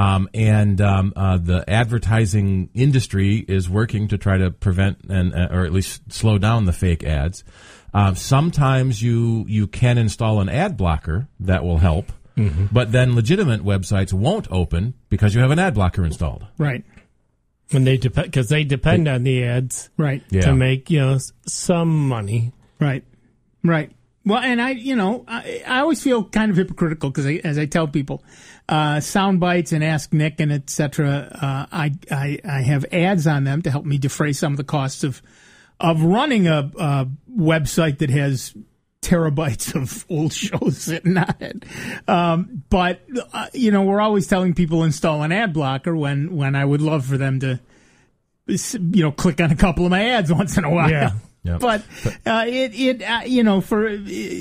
The advertising industry is working to try to prevent or at least slow down the fake ads. Sometimes you can install an ad blocker that will help, but then legitimate websites won't open because you have an ad blocker installed. Right. And because they depend on the ads, Right. to make some money. Right. Well, and I always feel kind of hypocritical because as I tell people, sound bites and Ask Nick and etc. I have ads on them to help me defray some of the costs of running a website that has terabytes of old shows sitting on it. But we're always telling people install an ad blocker when I would love for them to, click on a couple of my ads once in a while. Yeah. Yep. But for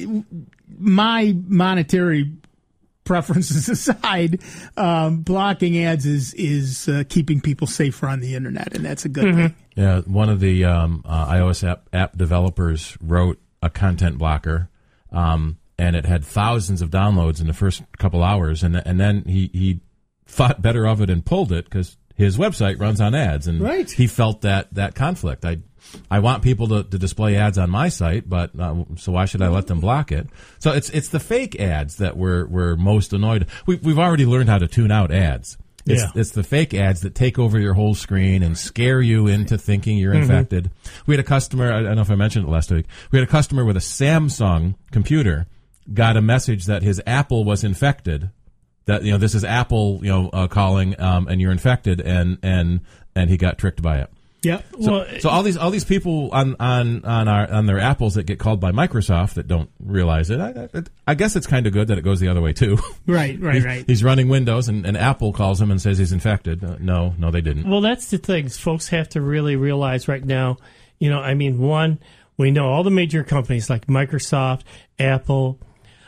my monetary preferences aside, blocking ads is keeping people safer on the internet, and that's a good thing. Yeah, one of the iOS app developers wrote a content blocker, and it had thousands of downloads in the first couple hours, and then he thought better of it and pulled it because his website runs on ads, and Right. he felt that conflict. I want people to display ads on my site, but so why should I let them block it? So it's the fake ads that we're most annoyed. We've already learned how to tune out ads. It's the fake ads that take over your whole screen and scare you into thinking you're infected. We had a customer, I don't know if I mentioned it last week, we had a customer with a Samsung computer got a message that his Apple was infected, that, this is Apple, calling, and you're infected, and he got tricked by it. Yeah. So all these people on their Apples that get called by Microsoft that don't realize it, I guess it's kind of good that it goes the other way too. Right. He's running Windows and Apple calls him and says he's infected. No, they didn't. Well, that's the thing. Folks have to really realize right now, one, we know all the major companies like Microsoft, Apple,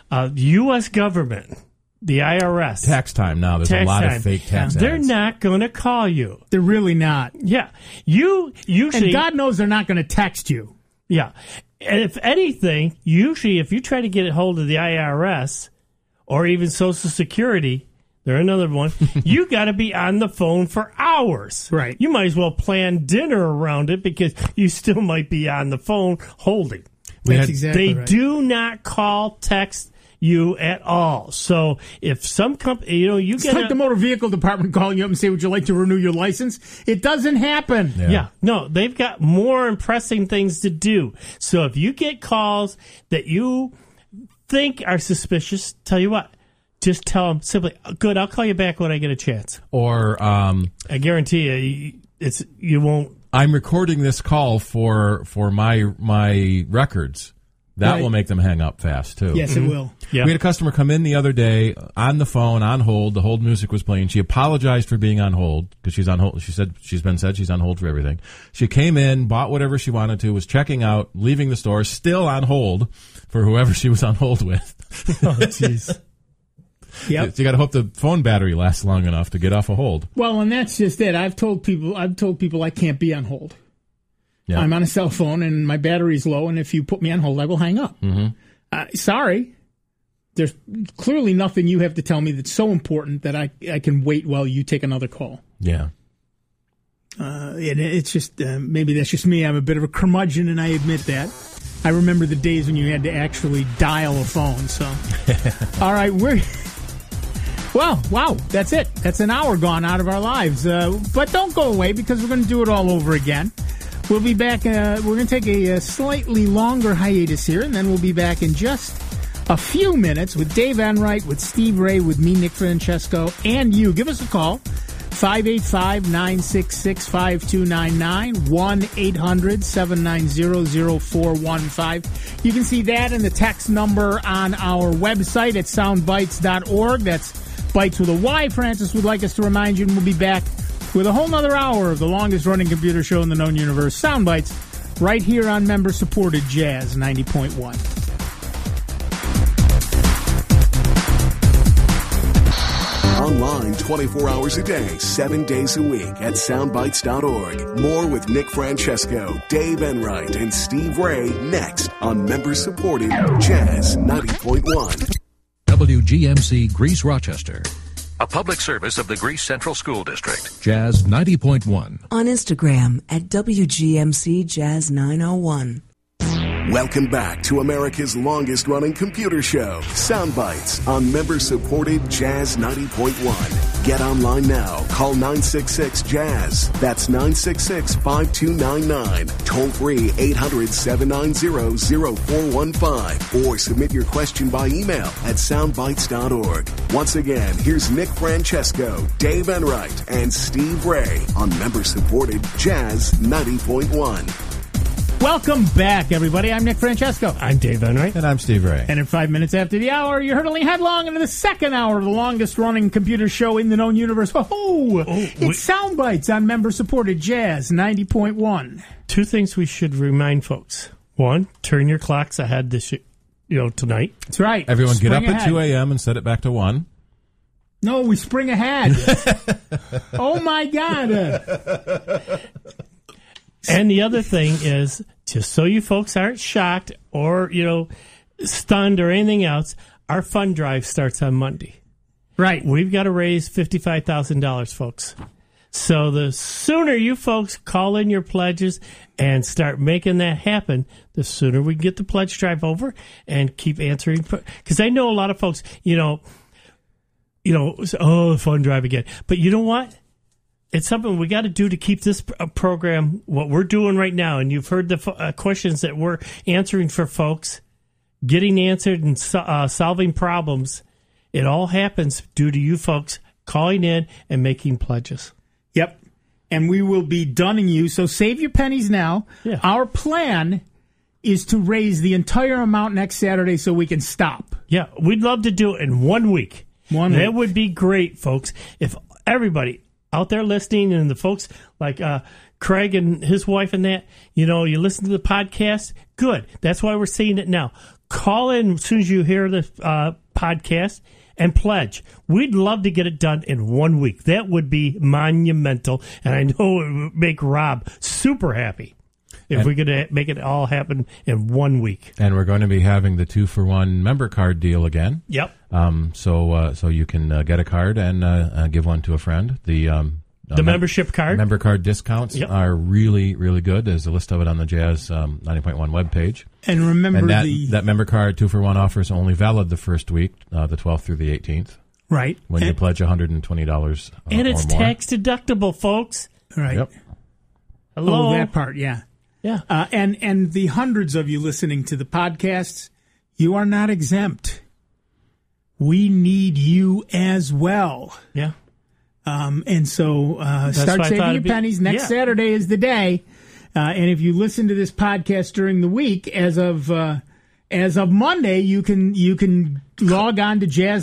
U.S. government, the IRS. Tax time now. There's a lot of fake tax ads. They're not going to call you. They're really not. Yeah. You usually... And God knows they're not going to text you. Yeah. And if anything, usually if you try to get a hold of the IRS or even Social Security, they're another one, you got to be on the phone for hours. Right. You might as well plan dinner around it because you still might be on the phone holding. That's exactly right. They do not call, text you at all. So if some company, it's like the motor vehicle department calling you up and say, "Would you like to renew your license?" It doesn't happen. Yeah. No, they've got more pressing things to do. So if you get calls that you think are suspicious, tell you what, just tell them simply, good, I'll call you back when I get a chance. Or I guarantee you won't. I'm recording this call for my records. That Right. will make them hang up fast, too. Yes, it will. Yeah. We had a customer come in the other day on the phone, on hold. The hold music was playing. She apologized for being on hold because she's on hold. She said she's on hold for everything. She came in, bought whatever she wanted to, was checking out, leaving the store, still on hold for whoever she was on hold with. Oh, jeez. Yep. So you got to hope the phone battery lasts long enough to get off a hold. Well, and that's just it. I've told people I can't be on hold. Yeah. I'm on a cell phone and my battery's low, and if you put me on hold, I will hang up. Mm-hmm. Sorry. There's clearly nothing you have to tell me that's so important that I can wait while you take another call. Yeah. And it's just, maybe that's just me. I'm a bit of a curmudgeon, and I admit that. I remember the days when you had to actually dial a phone, so. All right, well, wow, that's it. That's an hour gone out of our lives. But don't go away, because we're going to do it all over again. We'll be back. We're going to take a slightly longer hiatus here, and then we'll be back in just a few minutes with Dave Enright, with Steve Ray, with me, Nick Francesco, and you. Give us a call, 585-966-5299, 1-800-790-0415. You can see that in the text number on our website at soundbites.org. That's Bites with a Y. Francis would like us to remind you, and we'll be back with a whole nother hour of the longest-running computer show in the known universe, Soundbites, right here on member-supported Jazz 90.1. Online 24 hours a day, 7 days a week at soundbites.org. More with Nick Francesco, Dave Enright, and Steve Ray next on member-supported Jazz 90.1. WGMC Greece Rochester. A public service of the Greece Central School District. Jazz 90.1. On Instagram at WGMC Jazz 901. Welcome back to America's longest-running computer show, Soundbites, on member-supported Jazz 90.1. Get online now. Call 966-JAZZ. That's 966-5299. Toll-free 800-790-0415. Or submit your question by email at soundbites.org. Once again, here's Nick Francesco, Dave Enright, and Steve Ray on member-supported Jazz 90.1. Welcome back, everybody. I'm Nick Francesco. I'm Dave Enright. And I'm Steve Ray. And in 5 minutes after the hour, you're hurtling headlong into the second hour of the longest-running computer show in the known universe. It's Soundbites on member-supported Jazz 90.1. Two things we should remind folks. One, turn your clocks ahead tonight. That's right. Everyone Spring get up ahead. at 2 a.m. and set it back to 1. No, we spring ahead. Oh, my God. And the other thing is, just so you folks aren't shocked or, stunned or anything else, our fund drive starts on Monday. Right. We've got to raise $55,000, folks. So the sooner you folks call in your pledges and start making that happen, the sooner we can get the pledge drive over and keep answering. Because I know a lot of folks, fund drive again. But you know what? It's something we got to do to keep this program, what we're doing right now. And you've heard the questions that we're answering for folks, getting answered and solving problems. It all happens due to you folks calling in and making pledges. Yep. And we will be dunning you. So save your pennies now. Yeah. Our plan is to raise the entire amount next Saturday so we can stop. Yeah. We'd love to do it in 1 week. That week. would be great, folks. If everybody out there listening and the folks like Craig and his wife and that, you listen to the podcast, good. That's why we're saying it now. Call in as soon as you hear the podcast and pledge. We'd love to get it done in 1 week. That would be monumental, and I know it would make Rob super happy if we could make it all happen in 1 week. And we're going to be having the 2-for-1 member card deal again. Yep. So you can get a card and give one to a friend. The membership card. Member card discounts are really, really good. There's a list of it on the Jazz 90.1 webpage. And remember, that member card 2-for-1 offer is only valid the first week, the 12th through the 18th. Right. When you pledge $120 and it's or more. tax deductible, folks. Right. Yep. Hello. Oh, that part, yeah. Yeah. And the hundreds of you listening to the podcasts, you are not exempt. we need you as well. Yeah. And so start saving your pennies. Next Saturday is the day. And if you listen to this podcast during the week, as of Monday, you can log on to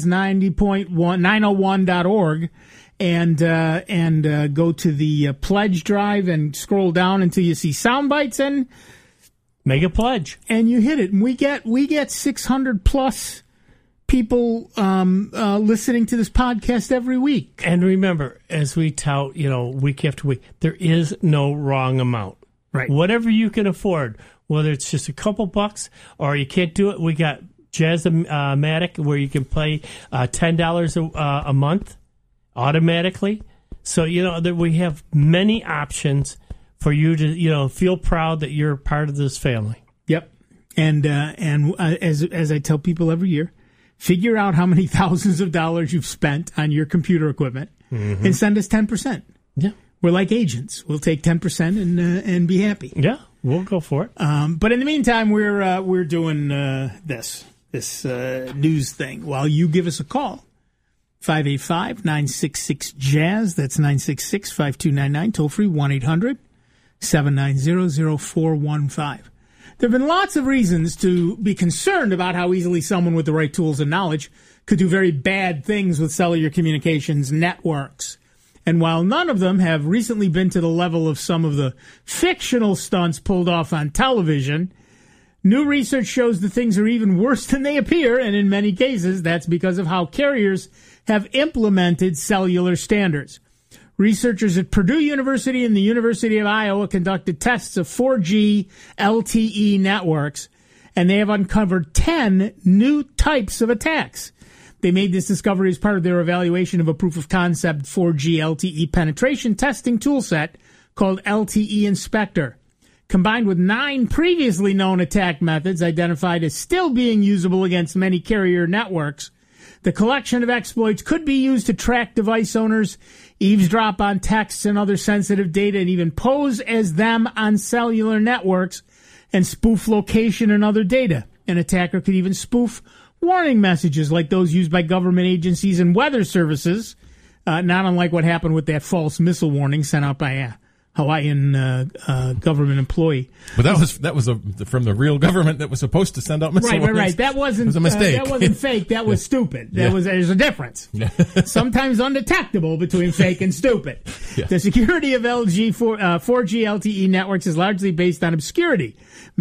jazz901.org and go to the pledge drive and scroll down until you see sound bites and make a pledge. And you hit it. And we get 600 plus people listening to this podcast every week. And remember, as we tout, week after week, there is no wrong amount. Right. Whatever you can afford, whether it's just a couple bucks or you can't do it, we got Jazz-O-Matic where you can pay $10 a month automatically. So, that we have many options for you to, feel proud that you're part of this family. Yep. And as I tell people every year, figure out how many thousands of dollars you've spent on your computer equipment and send us 10%. Yeah. We're like agents. We'll take 10% and be happy. Yeah, we'll go for it. But in the meantime, we're doing this news thing while you give us a call. 585-966-JAZZ. That's 966-5299. Toll free 1-800-790-0415. There have been lots of reasons to be concerned about how easily someone with the right tools and knowledge could do very bad things with cellular communications networks. And while none of them have recently been to the level of some of the fictional stunts pulled off on television, new research shows that things are even worse than they appear, and in many cases, that's because of how carriers have implemented cellular standards. Researchers at Purdue University and the University of Iowa conducted tests of 4G LTE networks, and they have uncovered 10 new types of attacks. They made this discovery as part of their evaluation of a proof-of-concept 4G LTE penetration testing toolset called LTE Inspector. Combined with 9 previously known attack methods identified as still being usable against many carrier networks, the collection of exploits could be used to track device owners, eavesdrop on texts and other sensitive data, and even pose as them on cellular networks and spoof location and other data. An attacker could even spoof warning messages like those used by government agencies and weather services, not unlike what happened with that false missile warning sent out by a Hawaiian government employee. But that was from the real government that was supposed to send out missile warnings. Right. That wasn't it was a mistake. That wasn't fake. That was stupid. There's a difference. Yeah. Sometimes undetectable between fake and stupid. Yeah. The security of 4G LTE networks is largely based on obscurity.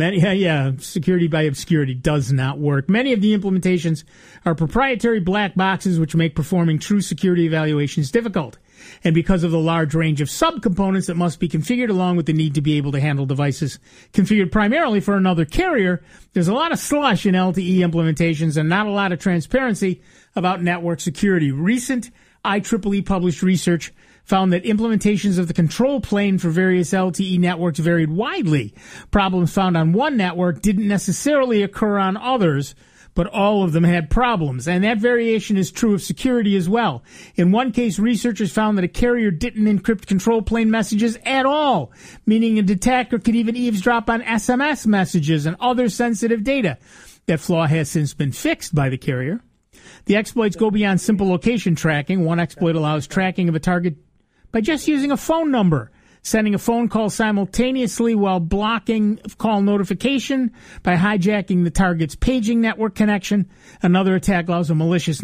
Security by obscurity does not work. Many of the implementations are proprietary black boxes which make performing true security evaluations difficult. And because of the large range of subcomponents that must be configured along with the need to be able to handle devices configured primarily for another carrier, there's a lot of slush in LTE implementations and not a lot of transparency about network security. Recent IEEE published research found that implementations of the control plane for various LTE networks varied widely. Problems found on one network didn't necessarily occur on others, but all of them had problems. And that variation is true of security as well. In one case, researchers found that a carrier didn't encrypt control plane messages at all, meaning an attacker could even eavesdrop on SMS messages and other sensitive data. That flaw has since been fixed by the carrier. The exploits go beyond simple location tracking. One exploit allows tracking of a target by just using a phone number, sending a phone call simultaneously while blocking call notification by hijacking the target's paging network connection. Another attack allows a malicious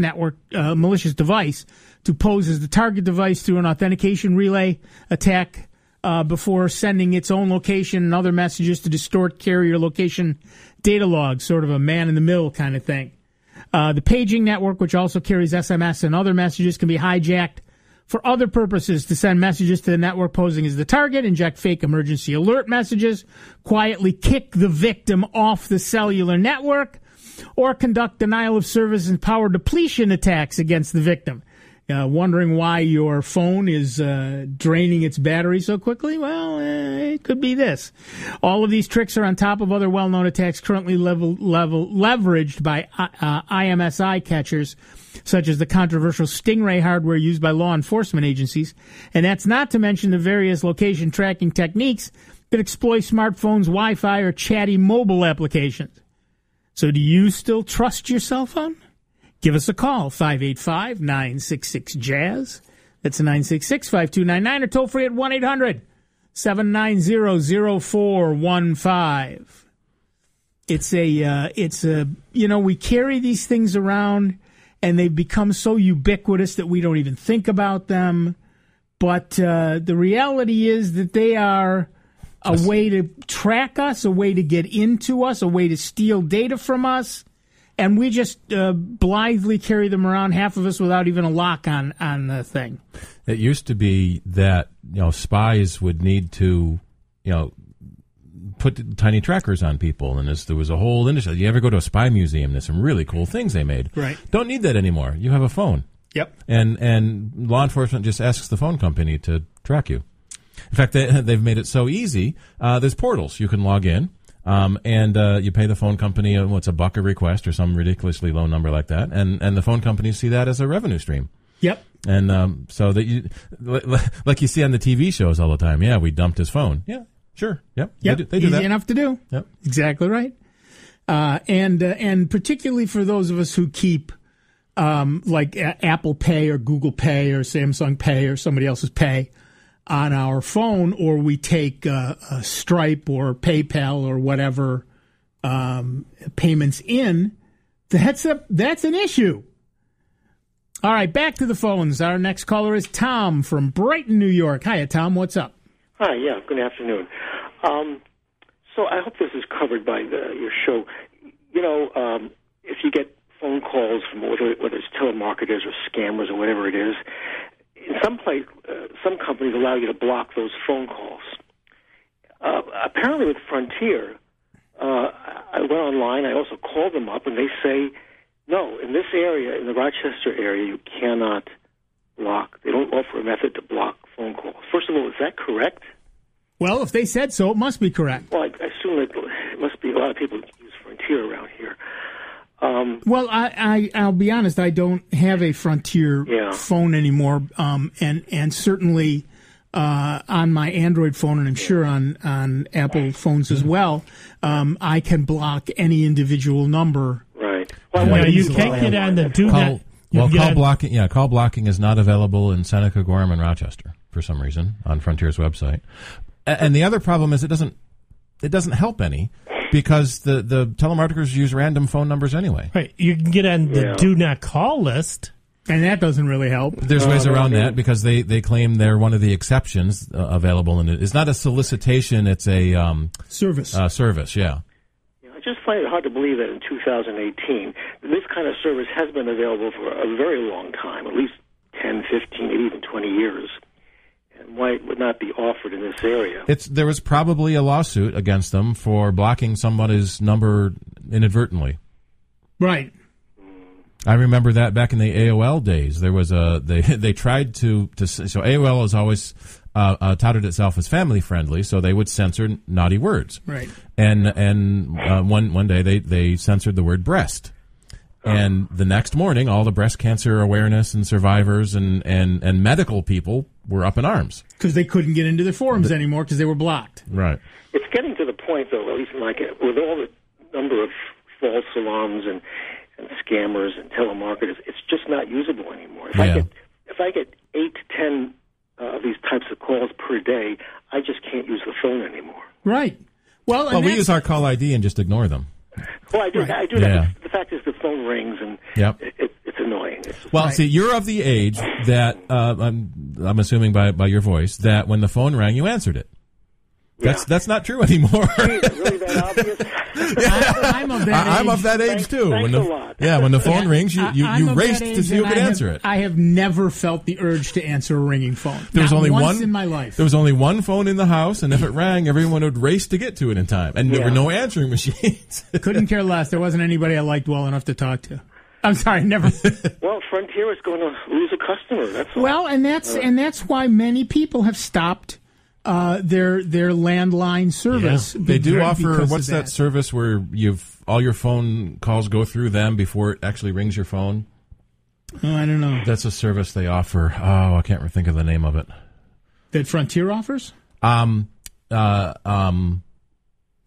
device to pose as the target device through an authentication relay attack before sending its own location and other messages to distort carrier location data logs, sort of a man-in-the-middle kind of thing. The paging network, which also carries SMS and other messages, can be hijacked for other purposes to send messages to the network posing as the target, inject fake emergency alert messages, quietly kick the victim off the cellular network, or conduct denial of service and power depletion attacks against the victim. Wondering why your phone is draining its battery so quickly? Well, it could be this. All of these tricks are on top of other well-known attacks currently leveraged by IMSI catchers, such as the controversial Stingray hardware used by law enforcement agencies. And that's not to mention the various location tracking techniques that exploit smartphones, Wi-Fi, or chatty mobile applications. So do you still trust your cell phone? Give us a call, 585-966-JAZZ. That's 966-5299, or toll free at 1-800-790-0415. It's we carry these things around, and they've become so ubiquitous that we don't even think about them. But the reality is that they are a way to track us, a way to get into us, a way to steal data from us. And we just blithely carry them around, half of us without even a lock on the thing. It used to be that spies would need to put tiny trackers on people, and there was a whole industry. You ever go to a spy museum? There's some really cool things they made. Right. Don't need that anymore. You have a phone. Yep. And law enforcement just asks the phone company to track you. In fact, they've made it so easy. There's portals you can log in. And you pay the phone company $1 a request or some ridiculously low number like that, and the phone companies see that as a revenue stream. Yep. And so that you like you see on the TV shows all the time. Yeah, we dumped his phone. Yeah, sure. Yep. Yep. They do Easy that. enough to do. Yep. Exactly right. And particularly for those of us who keep like Apple Pay or Google Pay or Samsung Pay or somebody else's Pay on our phone, or we take Stripe or PayPal or whatever payments in, that's an issue. All right, back to the phones. Our next caller is Tom from Brighton, New York. Hiya, Tom. What's up? Hi, yeah, good afternoon. So I hope this is covered by your show. If you get phone calls from whether it's telemarketers or scammers or whatever it is, in some companies allow you to block those phone calls. Apparently with Frontier, I went online, I also called them up, and they say, no, in this area, in the Rochester area, you cannot block. They don't offer a method to block phone calls. First of all, is that correct? Well, if they said so, it must be correct. Well, I assume that it must be a lot of people use Frontier around here. Well, I'll be honest. I don't have a Frontier phone anymore, and certainly on my Android phone, and I'm sure on Apple phones as well, I can block any individual number. Right. Well, you can't get on the do not. Call blocking. Yeah, call blocking is not available in Seneca, Gorham, and Rochester for some reason on Frontier's website. And the other problem is it doesn't help any. Because the telemarketers use random phone numbers anyway. Right. You can get on the do not call list. And that doesn't really help. There's ways around that because they claim they're one of the exceptions available. And it's not a solicitation, it's a service. Service, yeah. I just find it hard to believe that in 2018, this kind of service has been available for a very long time, at least 10, 15, maybe even 20 years. And why it would not be offered in this area? There was probably a lawsuit against them for blocking somebody's number inadvertently. Right. I remember that back in the AOL days. There was they tried to so AOL has always touted itself as family friendly, so they would censor naughty words. Right. And one day they censored the word breast. And the next morning, all the breast cancer awareness and survivors and medical people were up in arms. Because they couldn't get into their forums anymore because they were blocked. Right. It's getting to the point, though, at least with all the number of false alarms and scammers and telemarketers, it's just not usable anymore. If I get 8 to 10 of these types of calls per day, I just can't use the phone anymore. Right. Well, we use our call ID and just ignore them. Well, I do. Right. I do that. The fact is, the phone rings, and it's annoying. See, you're of the age that I'm assuming by your voice that when the phone rang, you answered it. That's not true anymore. Really that obvious? I'm of that age. I'm of that age too. Thanks a lot. When the phone rings, you race to see who can answer it. I have never felt the urge to answer a ringing phone. There was only once one in my life. There was only one phone in the house, and if it rang, everyone would race to get to it in time. And there were no answering machines. Couldn't care less. There wasn't anybody I liked well enough to talk to. I'm sorry, never. Well, Frontier is going to lose a customer. That's all. Well, and that's why many people have stopped their landline service. Yeah. They do offer what's that service where all your phone calls go through them before it actually rings your phone? Oh, I don't know. That's a service they offer. Oh, I can't think of the name of it. That Frontier offers?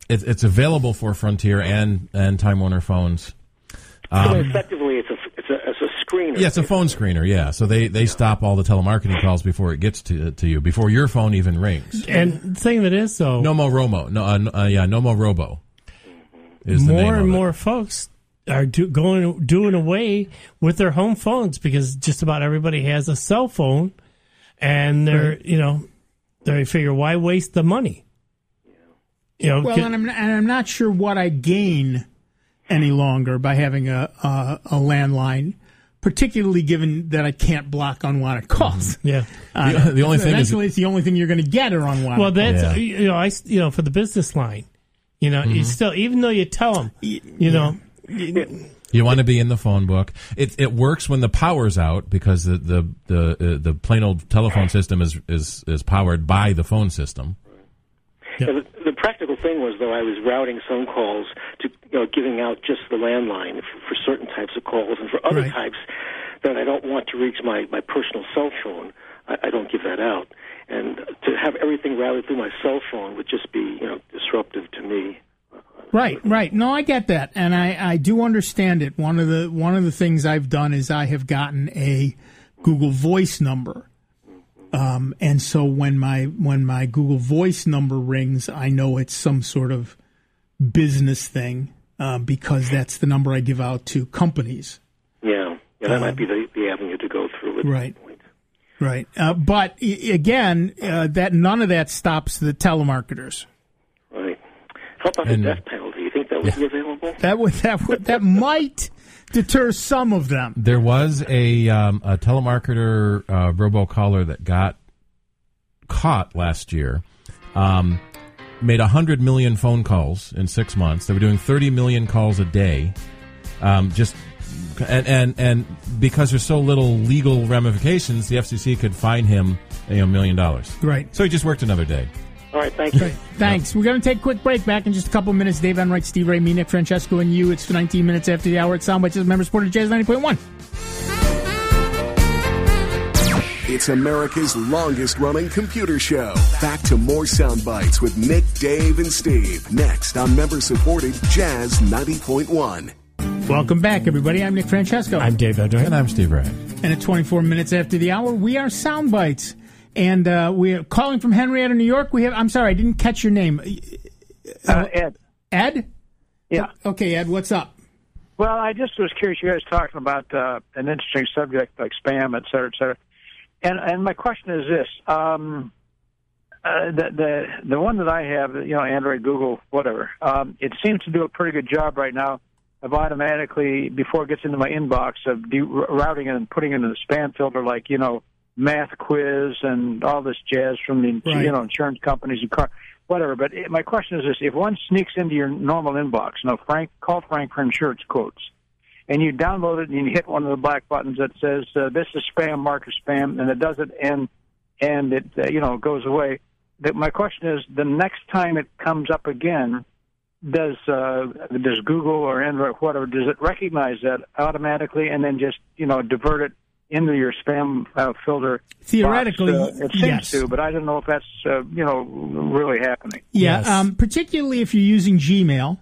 It's available for Frontier and Time Warner phones. So effectively, it's a screener. Yeah, it's a phone screener. Yeah, so they stop all the telemarketing calls before it gets to you, before your phone even rings. And the thing of it is, though, Nomo Robo. Is the name more of and it. more folks are doing away with their home phones because just about everybody has a cell phone, and they figure, why waste the money? And I'm not sure what I gain any longer by having a landline, particularly given that I can't block unwanted calls. Yeah, the only thing eventually it's the only thing you're going to get are unwanted. Well, that's for the business line, you still, even though you tell them, you want to be in the phone book. It works when the power's out because the plain old telephone system is powered by the phone system. Yep. The practical thing was, though, I was routing phone calls to giving out just the landline for certain types of calls, and for other types that I don't want to reach my personal cell phone, I don't give that out. And to have everything routed through my cell phone would just be disruptive to me. Right. No, I get that, and I do understand it. One of the things I've done is I have gotten a Google Voice number, and so when my Google Voice number rings, I know it's some sort of business thing because that's the number I give out to companies. Yeah, that might be the avenue to go through. Right. Right. But again, that none of that stops the telemarketers. Right. How about the death penalty? You think that would be available? That might deter some of them. There was a telemarketer robocaller that got caught last year. Made 100 million phone calls in 6 months. They were doing 30 million calls a day. And because there's so little legal ramifications, the FCC could fine him $1 million. Right. So he just worked another day. All right, thank you. Thanks. We're going to take a quick break. Back in just a couple minutes. Dave Enright, Steve Ray, me, Nick Francesco, and you. It's 19 minutes after the hour. It's Soundbites as a member supported Jazz 90.1. It's America's longest-running computer show. Back to more Soundbites with Nick, Dave, and Steve. Next on member-supported Jazz 90.1. Welcome back, everybody. I'm Nick Francesco. I'm Dave Enright. And I'm Steve Ray. And at 24 minutes after the hour, we are Soundbites. And we're calling from Henrietta, New York. I'm sorry, I didn't catch your name. Ed. Ed? Yeah. Okay, Ed, what's up? Well, I just was curious. You guys talking about an interesting subject like spam, et cetera, et cetera. And my question is this: the one that I have, Android, Google, whatever, it seems to do a pretty good job right now of automatically, before it gets into my inbox, of routing it and putting it in the spam filter, like math quiz and all this jazz from the insurance companies and whatever. But my question is this: if one sneaks into your normal inbox, call Frank for insurance quotes, and you download it and you hit one of the black buttons that says this is spam, mark as spam, and it does it, and it goes away. My question is, the next time it comes up again, does Google or Android, whatever, does it recognize that automatically and then just divert it into your spam filter? Theoretically, box? It seems yes. to, but I don't know if that's really happening. Yeah, yes. Particularly if you're using Gmail.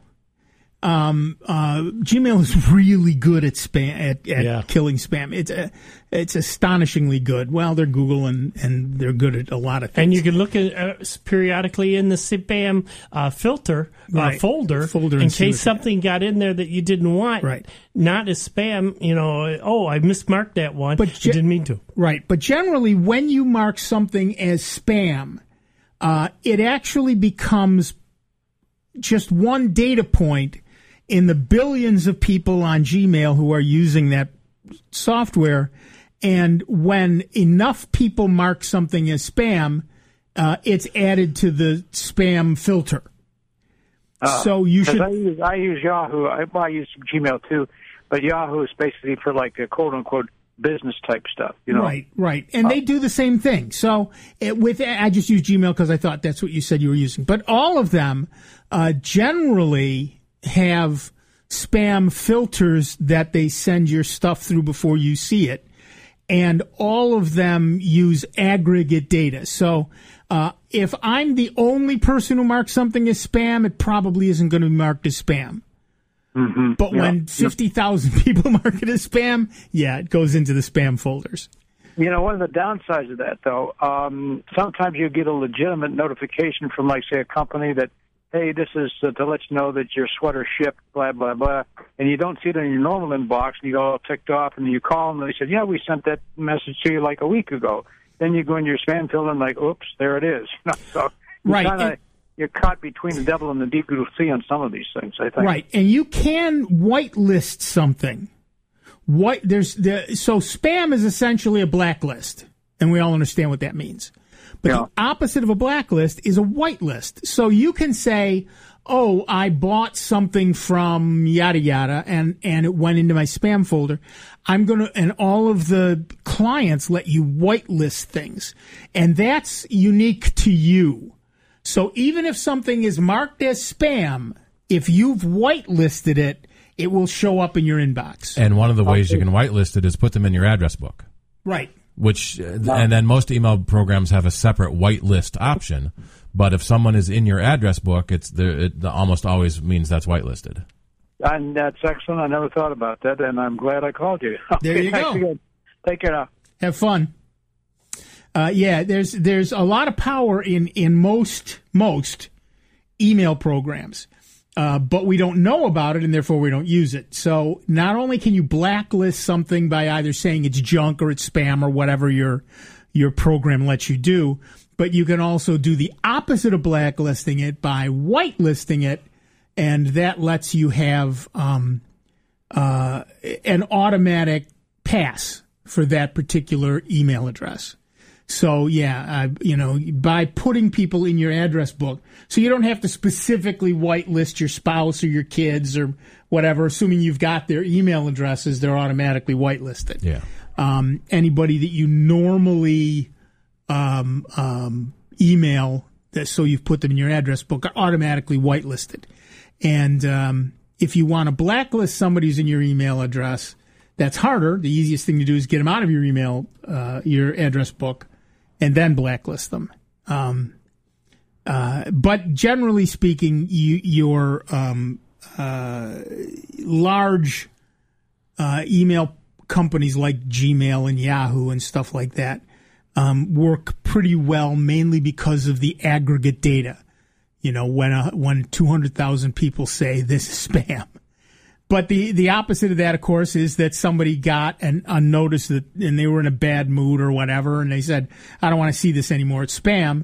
Gmail is really good at spam at killing spam. It's astonishingly good. Well, they're Google and they're good at a lot of things. And you can look at periodically in the spam filter folder in case something got in there that you didn't want. Right. Not as spam. I mismarked that one. But I didn't mean to. Right. But generally, when you mark something as spam, it actually becomes just one data point in the billions of people on Gmail who are using that software. And when enough people mark something as spam, it's added to the spam filter. So you should. I use Yahoo. I use Gmail too, but Yahoo is basically for like a quote unquote business type stuff. Right. And they do the same thing. So I just use Gmail because I thought that's what you said you were using. But all of them generally have spam filters that they send your stuff through before you see it. And all of them use aggregate data. So if I'm the only person who marks something as spam, it probably isn't going to be marked as spam. Mm-hmm. But when 50,000 people mark it as spam, yeah, it goes into the spam folders. You know, one of the downsides of that, though, sometimes you get a legitimate notification from, like, say, a company that, hey, this is to let you know that your sweater shipped, blah, blah, blah, and you don't see it in your normal inbox, and you get all ticked off, and you call them, and they said, yeah, we sent that message to you like a week ago. Then you go into your spam filter and like, oops, there it is. So you're caught between the devil and the deep blue sea on some of these things, I think. Right, and you can whitelist something. So spam is essentially a blacklist, and we all understand what that means. But the opposite of a blacklist is a whitelist. So you can say, oh, I bought something from yada yada, and it went into my spam folder. And all of the clients let you whitelist things. And that's unique to you. So even if something is marked as spam, if you've whitelisted it, it will show up in your inbox. And one of the ways you can whitelist it is put them in your address book. Right. And then most email programs have a separate whitelist option. But if someone is in your address book, it almost always means that's whitelisted. And that's excellent. I never thought about that, and I'm glad I called you. There you go. Take care now. Have fun. There's a lot of power in most email programs. But we don't know about it, and therefore we don't use it. So not only can you blacklist something by either saying it's junk or it's spam or whatever your program lets you do, but you can also do the opposite of blacklisting it by whitelisting it, and that lets you have an automatic pass for that particular email address. So, by putting people in your address book, so you don't have to specifically whitelist your spouse or your kids or whatever, assuming you've got their email addresses, they're automatically whitelisted. Yeah. Anybody that you normally email, so you've put them in your address book, are automatically whitelisted. And if you want to blacklist somebody who's in your email address, that's harder. The easiest thing to do is get them out of your email, your address book, and then blacklist them. But generally speaking, your large email companies like Gmail and Yahoo and stuff like that work pretty well, mainly because of the aggregate data. You know, when 200,000 people say this is spam. But the opposite of that, of course, is that somebody got a notice and they were in a bad mood or whatever, and they said, I don't want to see this anymore. It's spam.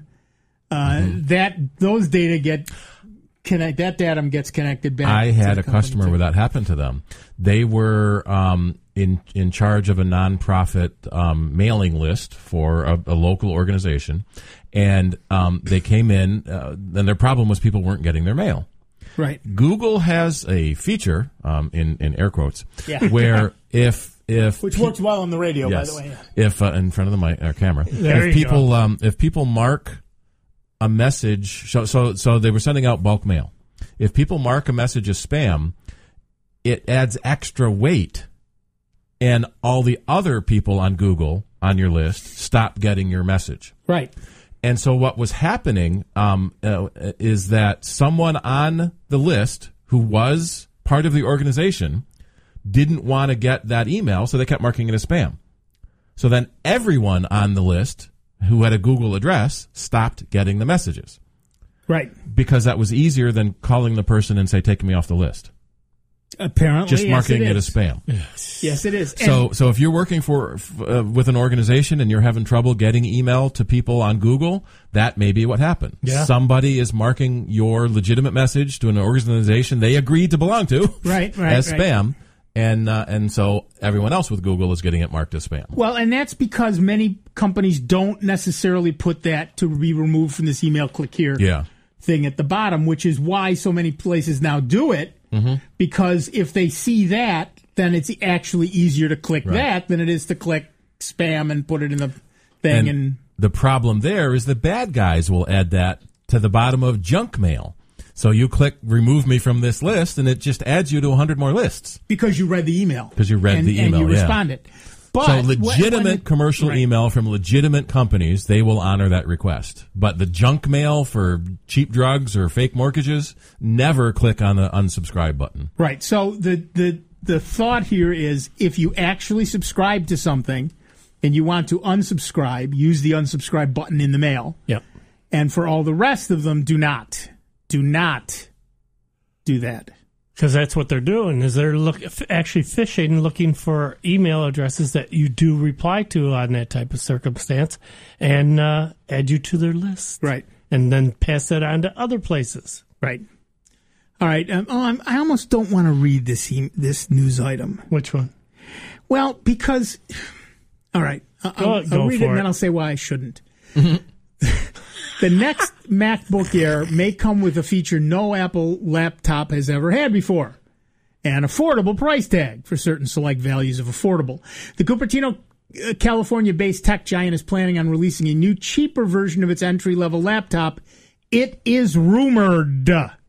Those data that datum gets connected back. I had a customer where that happened to them. They were in charge of a nonprofit mailing list for a local organization, and they came in, and their problem was people weren't getting their mail. Right. Google has a feature, in air quotes, where if which works well on the radio, yes, by the way. If in front of the camera, if people mark a message, so they were sending out bulk mail. If people mark a message as spam, it adds extra weight, and all the other people on Google on your list stop getting your message. Right. And so what was happening is that someone on the list who was part of the organization didn't want to get that email, so they kept marking it as spam. So then everyone on the list who had a Google address stopped getting the messages. Right. Because that was easier than calling the person and say, take me off the list. Apparently, just marking it as spam. Yes, it is. So if you're working with an organization and you're having trouble getting email to people on Google, that may be what happened. Yeah. Somebody is marking your legitimate message to an organization they agreed to belong to, as spam, and so everyone else with Google is getting it marked as spam. Well, and that's because many companies don't necessarily put that to be removed from this email click here thing at the bottom, which is why so many places now do it. Mm-hmm. Because if they see that, then it's actually easier to click that than it is to click spam and put it in the thing. And the problem there is the bad guys will add that to the bottom of junk mail. So you click remove me from this list, and it just adds you to 100 more lists. Because you read the email. Because you read the email, and you responded. But legitimate commercial email from legitimate companies, they will honor that request. But the junk mail for cheap drugs or fake mortgages, never click on the unsubscribe button. Right. So the thought here is, if you actually subscribe to something and you want to unsubscribe, use the unsubscribe button in the mail. Yep. And for all the rest of them, do not do that. Because that's what they're doing, is they're actually fishing, looking for email addresses that you do reply to on that type of circumstance, and add you to their list. Right. And then pass that on to other places. Right. All right. I almost don't want to read this news item. Which one? Well, because... All right. I'll read it, and then I'll say why I shouldn't. The next MacBook Air may come with a feature no Apple laptop has ever had before: an affordable price tag for certain select values of affordable. The Cupertino, California-based tech giant is planning on releasing a new, cheaper version of its entry-level laptop. It is rumored.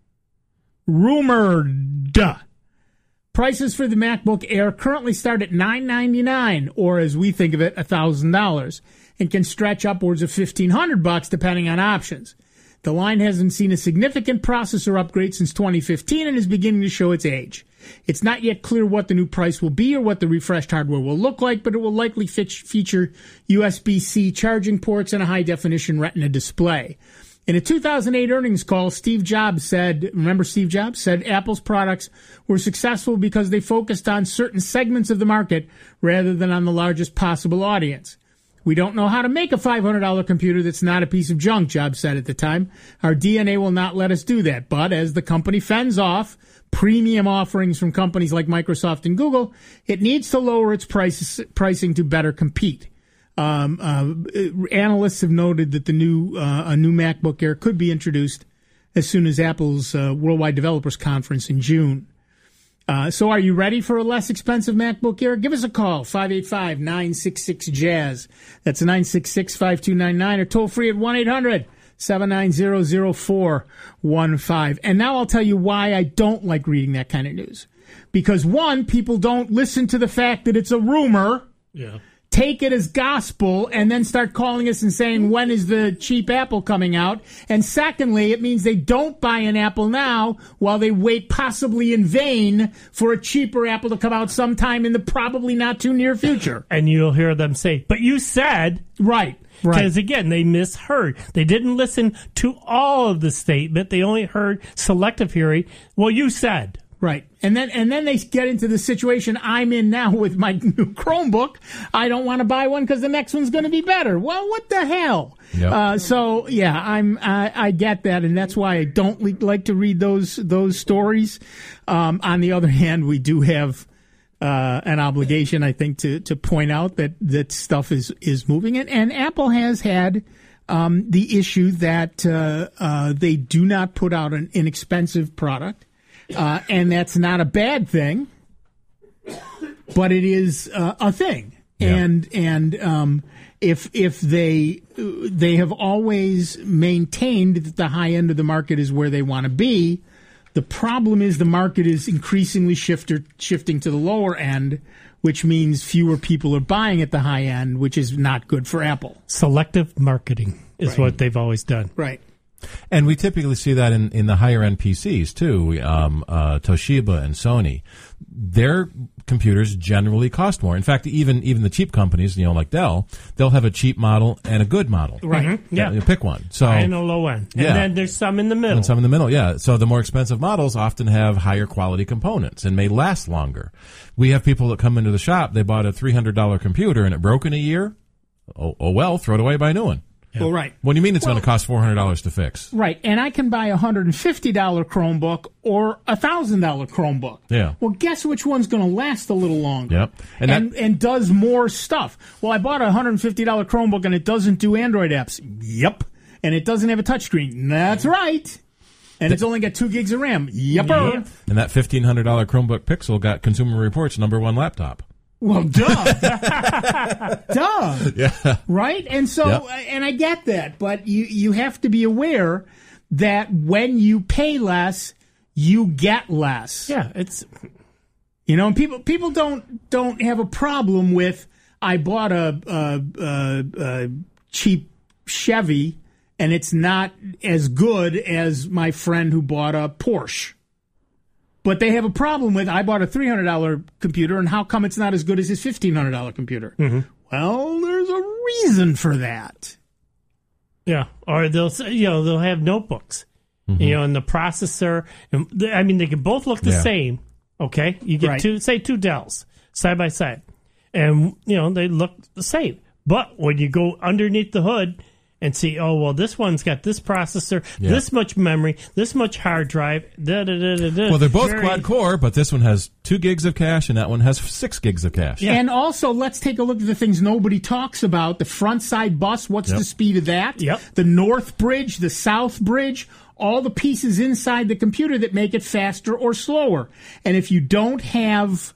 Prices for the MacBook Air currently start at $999, or as we think of it, $1,000, and can stretch upwards of $1,500 depending on options. The line hasn't seen a significant processor upgrade since 2015 and is beginning to show its age. It's not yet clear what the new price will be or what the refreshed hardware will look like, but it will likely feature USB-C charging ports and a high-definition Retina display. In a 2008 earnings call, Steve Jobs said Apple's products were successful because they focused on certain segments of the market rather than on the largest possible audience. We don't know how to make a $500 computer that's not a piece of junk, Jobs said at the time. Our DNA will not let us do that. But as the company fends off premium offerings from companies like Microsoft and Google, it needs to lower its pricing to better compete. Analysts have noted that a new MacBook Air could be introduced as soon as Apple's Worldwide Developers Conference in June. So are you ready for a less expensive MacBook Air? Give us a call, 585-966-JAZZ. That's 966-5299, or toll free at 1-800-790-0415. And now I'll tell you why I don't like reading that kind of news. Because, one, people don't listen to the fact that it's a rumor. Yeah. Take it as gospel, and then start calling us and saying, when is the cheap Apple coming out? And secondly, it means they don't buy an Apple now while they wait, possibly in vain, for a cheaper Apple to come out sometime in the probably not too near future. And you'll hear them say, but you said... Right. Because, again, they misheard. They didn't listen to all of the statement. They only heard selective hearing. Well, you said... Right. And then they get into the situation I'm in now with my new Chromebook. I don't want to buy one because the next one's going to be better. Well, what the hell? Yep. I get that, and that's why I don't like to read those stories. On the other hand, we do have an obligation, I think, to point out that stuff is moving. And Apple has had the issue that they do not put out an inexpensive product. And that's not a bad thing, but it is a thing. Yeah. And if they have always maintained that the high end of the market is where they want to be, the problem is the market is increasingly shifting to the lower end, which means fewer people are buying at the high end, which is not good for Apple. Selective marketing is what they've always done. Right. And we typically see that in the higher end PCs too. Toshiba and Sony, their computers generally cost more. In fact, even the cheap companies, like Dell, they'll have a cheap model and a good model. Right. Mm-hmm. Yeah. You pick one. So high and a low end. And then there's some in the middle. And some in the middle. Yeah. So the more expensive models often have higher quality components and may last longer. We have people that come into the shop. They bought a $300 computer and it broke in a year. Oh well, throw it away, buy a new one. Yeah. Well, right. What do you mean it's going to cost $400 to fix? Right, and I can buy a $150 Chromebook or a $1,000 Chromebook. Yeah. Well, guess which one's going to last a little longer? Yep. And does more stuff. Well, I bought a $150 Chromebook and it doesn't do Android apps. Yep. And it doesn't have a touchscreen. That's right. And it's only got 2 gigs of RAM. Yepper. Yep. And that $1,500 Chromebook Pixel got Consumer Reports #1 laptop. Well, duh. Duh. Yeah. Right? And so, and I get that, but you have to be aware that when you pay less, you get less. Yeah, it's... And people don't have a problem with, I bought a cheap Chevy, and it's not as good as my friend who bought a Porsche. But they have a problem with, I bought a $300 computer, and how come it's not as good as his $1,500 computer? Mm-hmm. Well, there's a reason for that. Yeah, or they'll have notebooks, and the processor. I mean, they can both look the same. Okay, you get two Dells side by side, and they look the same. But when you go underneath the hood and see, oh well, this one's got this processor, this much memory, this much hard drive. Well, they're both quad core, but this one has 2 gigs of cache, and that one has 6 gigs of cache. Yeah. And also, let's take a look at the things nobody talks about. The front side bus, what's the speed of that? Yep. The north bridge, the south bridge, all the pieces inside the computer that make it faster or slower. And if you don't have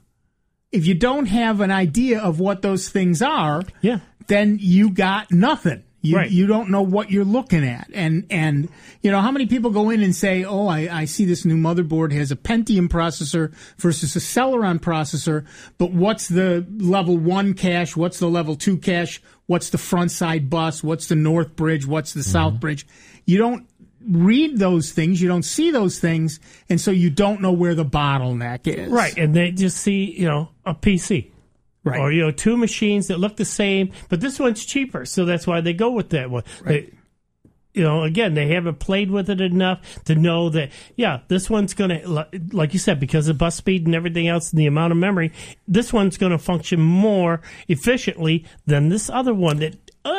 an idea of what those things are, then you got nothing. You don't know what you're looking at. And how many people go in and say, oh, I see this new motherboard has a Pentium processor versus a Celeron processor, but what's the level 1 cache? What's the level 2 cache? What's the front side bus? What's the north bridge? What's the south bridge? You don't read those things. You don't see those things. And so you don't know where the bottleneck is. Right. And they just see, a PC. Right. Or, 2 machines that look the same, but this one's cheaper, so that's why they go with that one. Right. Again, they haven't played with it enough to know that, this one's going to, like you said, because of bus speed and everything else and the amount of memory, this one's going to function more efficiently than this other one that,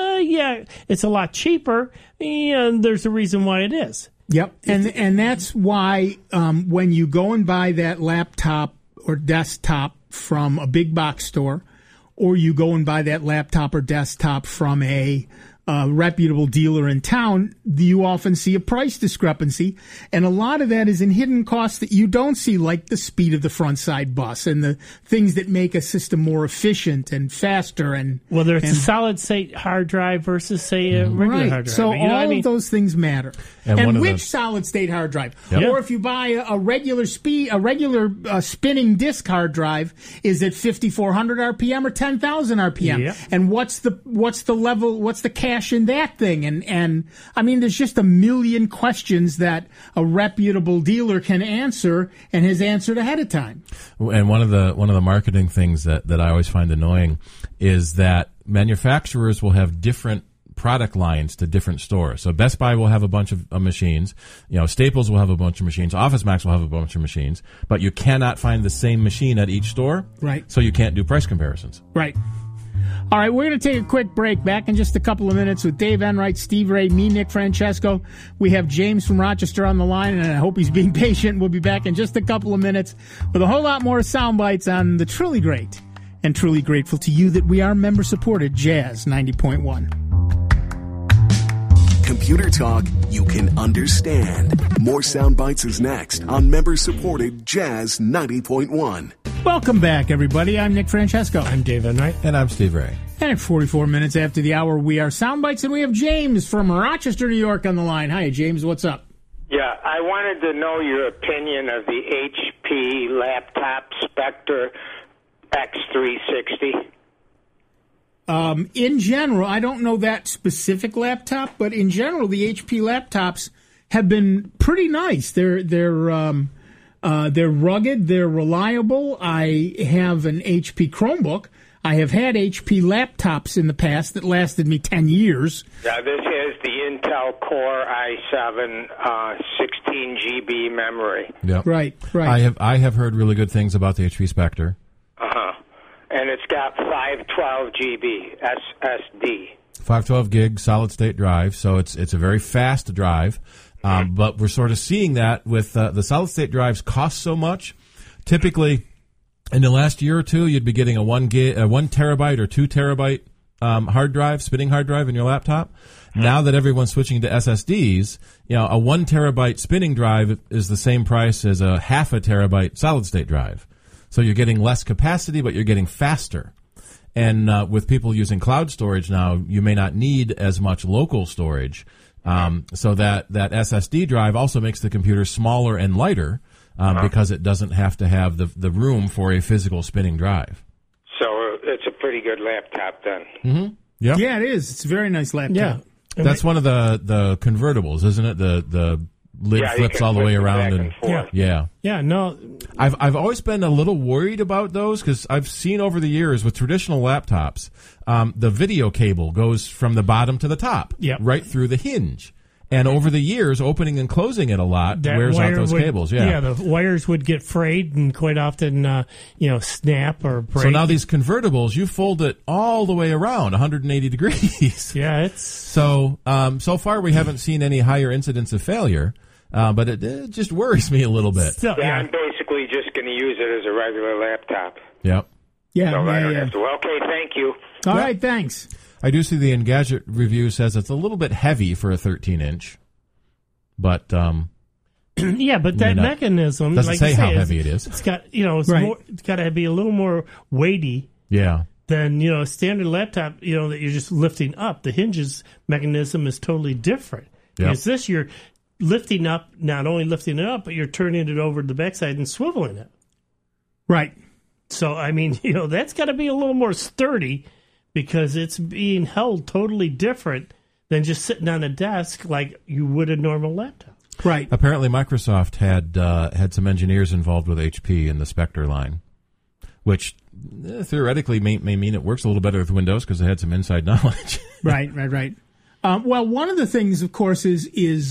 it's a lot cheaper, and there's a reason why it is. Yep. And that's why when you go and buy that laptop or desktop from a big box store, or you go and buy that laptop or desktop from a reputable dealer in town, you often see a price discrepancy. And a lot of that is in hidden costs that you don't see, like the speed of the front side bus and the things that make a system more efficient and faster. And whether it's a solid state hard drive versus, say, a regular hard drive. So all of those things matter. And which solid state hard drive? Yep. Or if you buy a regular spinning disk hard drive, is it 5,400 RPM or 10,000 RPM? Yep. And what's the level? What's the cache in that thing? And I mean, there's just a million questions that a reputable dealer can answer and has answered ahead of time. And one of the marketing things that I always find annoying is that manufacturers will have different product lines to different stores. So Best Buy will have a bunch of machines. Staples will have a bunch of machines. Office Max will have a bunch of machines. But you cannot find the same machine at each store. Right. So you can't do price comparisons. Right. All right, we're going to take a quick break. Back in just a couple of minutes with Dave Enright, Steve Ray, me, Nick Francesco. We have James from Rochester on the line, and I hope he's being patient. We'll be back in just a couple of minutes with a whole lot more sound bites on the truly great and truly grateful to you that we are member-supported Jazz 90.1. Computer talk you can understand. More sound bites is next on member-supported Jazz 90.1. Welcome back, everybody. I'm Nick Francesco. I'm Dave Enright. And I'm Steve Ray. And at 44 minutes after the hour, we are Soundbites, and we have James from Rochester, New York on the line. Hi, James. What's up? Yeah, I wanted to know your opinion of the HP laptop Spectre X360. In general, I don't know that specific laptop, but in general, the HP laptops have been pretty nice. They're rugged. They're reliable. I have an HP Chromebook. I have had HP laptops in the past that lasted me 10 years. Yeah, this has the Intel Core i7 16 GB memory. Yep. Right. I have heard really good things about the HP Spectre. And it's got 512 GB SSD. 512 gig solid state drive, so it's a very fast drive. But we're sort of seeing that with the solid state drives cost so much. Typically, in the last year or two, you'd be getting a 1 terabyte or 2 terabyte hard drive, spinning hard drive in your laptop. Now that everyone's switching to SSDs, a 1 terabyte spinning drive is the same price as a half a terabyte solid state drive. So you're getting less capacity, but you're getting faster. And with people using cloud storage now, you may not need as much local storage. So that SSD drive also makes the computer smaller and lighter because it doesn't have to have the room for a physical spinning drive. So it's a pretty good laptop then. Mm-hmm. Yep. Yeah, it is. It's a very nice laptop. Yeah. That's one of the convertibles, isn't it? The lid Yeah, you flips can all the flip way it around. back and forth. Yeah. Yeah, no. I've always been a little worried about those because I've seen over the years with traditional laptops, the video cable goes from the bottom to the top, right through the hinge. And over the years, opening and closing it a lot wears out those cables. Yeah, the wires would get frayed and quite often, snap or break. So now these convertibles, you fold it all the way around 180 degrees. Yeah, it's so far we haven't seen any higher incidence of failure, but it just worries me a little bit. Still, I'm basically just going to use it as a regular laptop. Yep. Yeah, So I don't have to. Okay, thank you. All right, thanks. I do see the Engadget review says it's a little bit heavy for a 13-inch, but yeah, but that mechanism doesn't like say you how heavy it is. It's got it's Right. more. It's got to be a little more weighty. Yeah. Than a standard laptop. That you're just lifting up. The hinges mechanism is totally different. Yep. Because this you're lifting up, not only lifting it up, but you're turning it over to the backside and swiveling it. Right. So I mean, that's got to be a little more sturdy. Because it's being held totally different than just sitting on a desk like you would a normal laptop. Right. Apparently, Microsoft had some engineers involved with HP in the Spectre line, which theoretically may mean it works a little better with Windows because they had some inside knowledge. Right. Well, one of the things, of course, is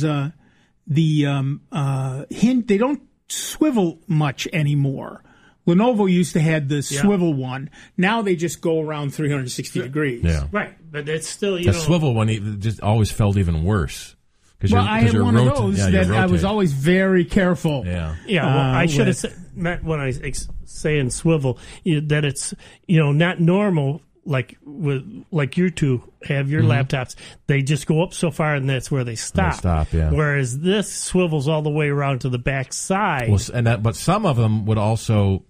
the hint. They don't swivel much anymore. Lenovo used to have the swivel one. Now they just go around 360 degrees. Yeah. Right, but it's still, the swivel one just always felt even worse. Well, I had one of those that I was always very careful. Yeah. Yeah, well, I should have said, when I saying swivel, that it's, not normal like you two have your laptops. They just go up so far and that's where they stop. Yeah. Whereas this swivels all the way around to the back side. Well, but some of them would also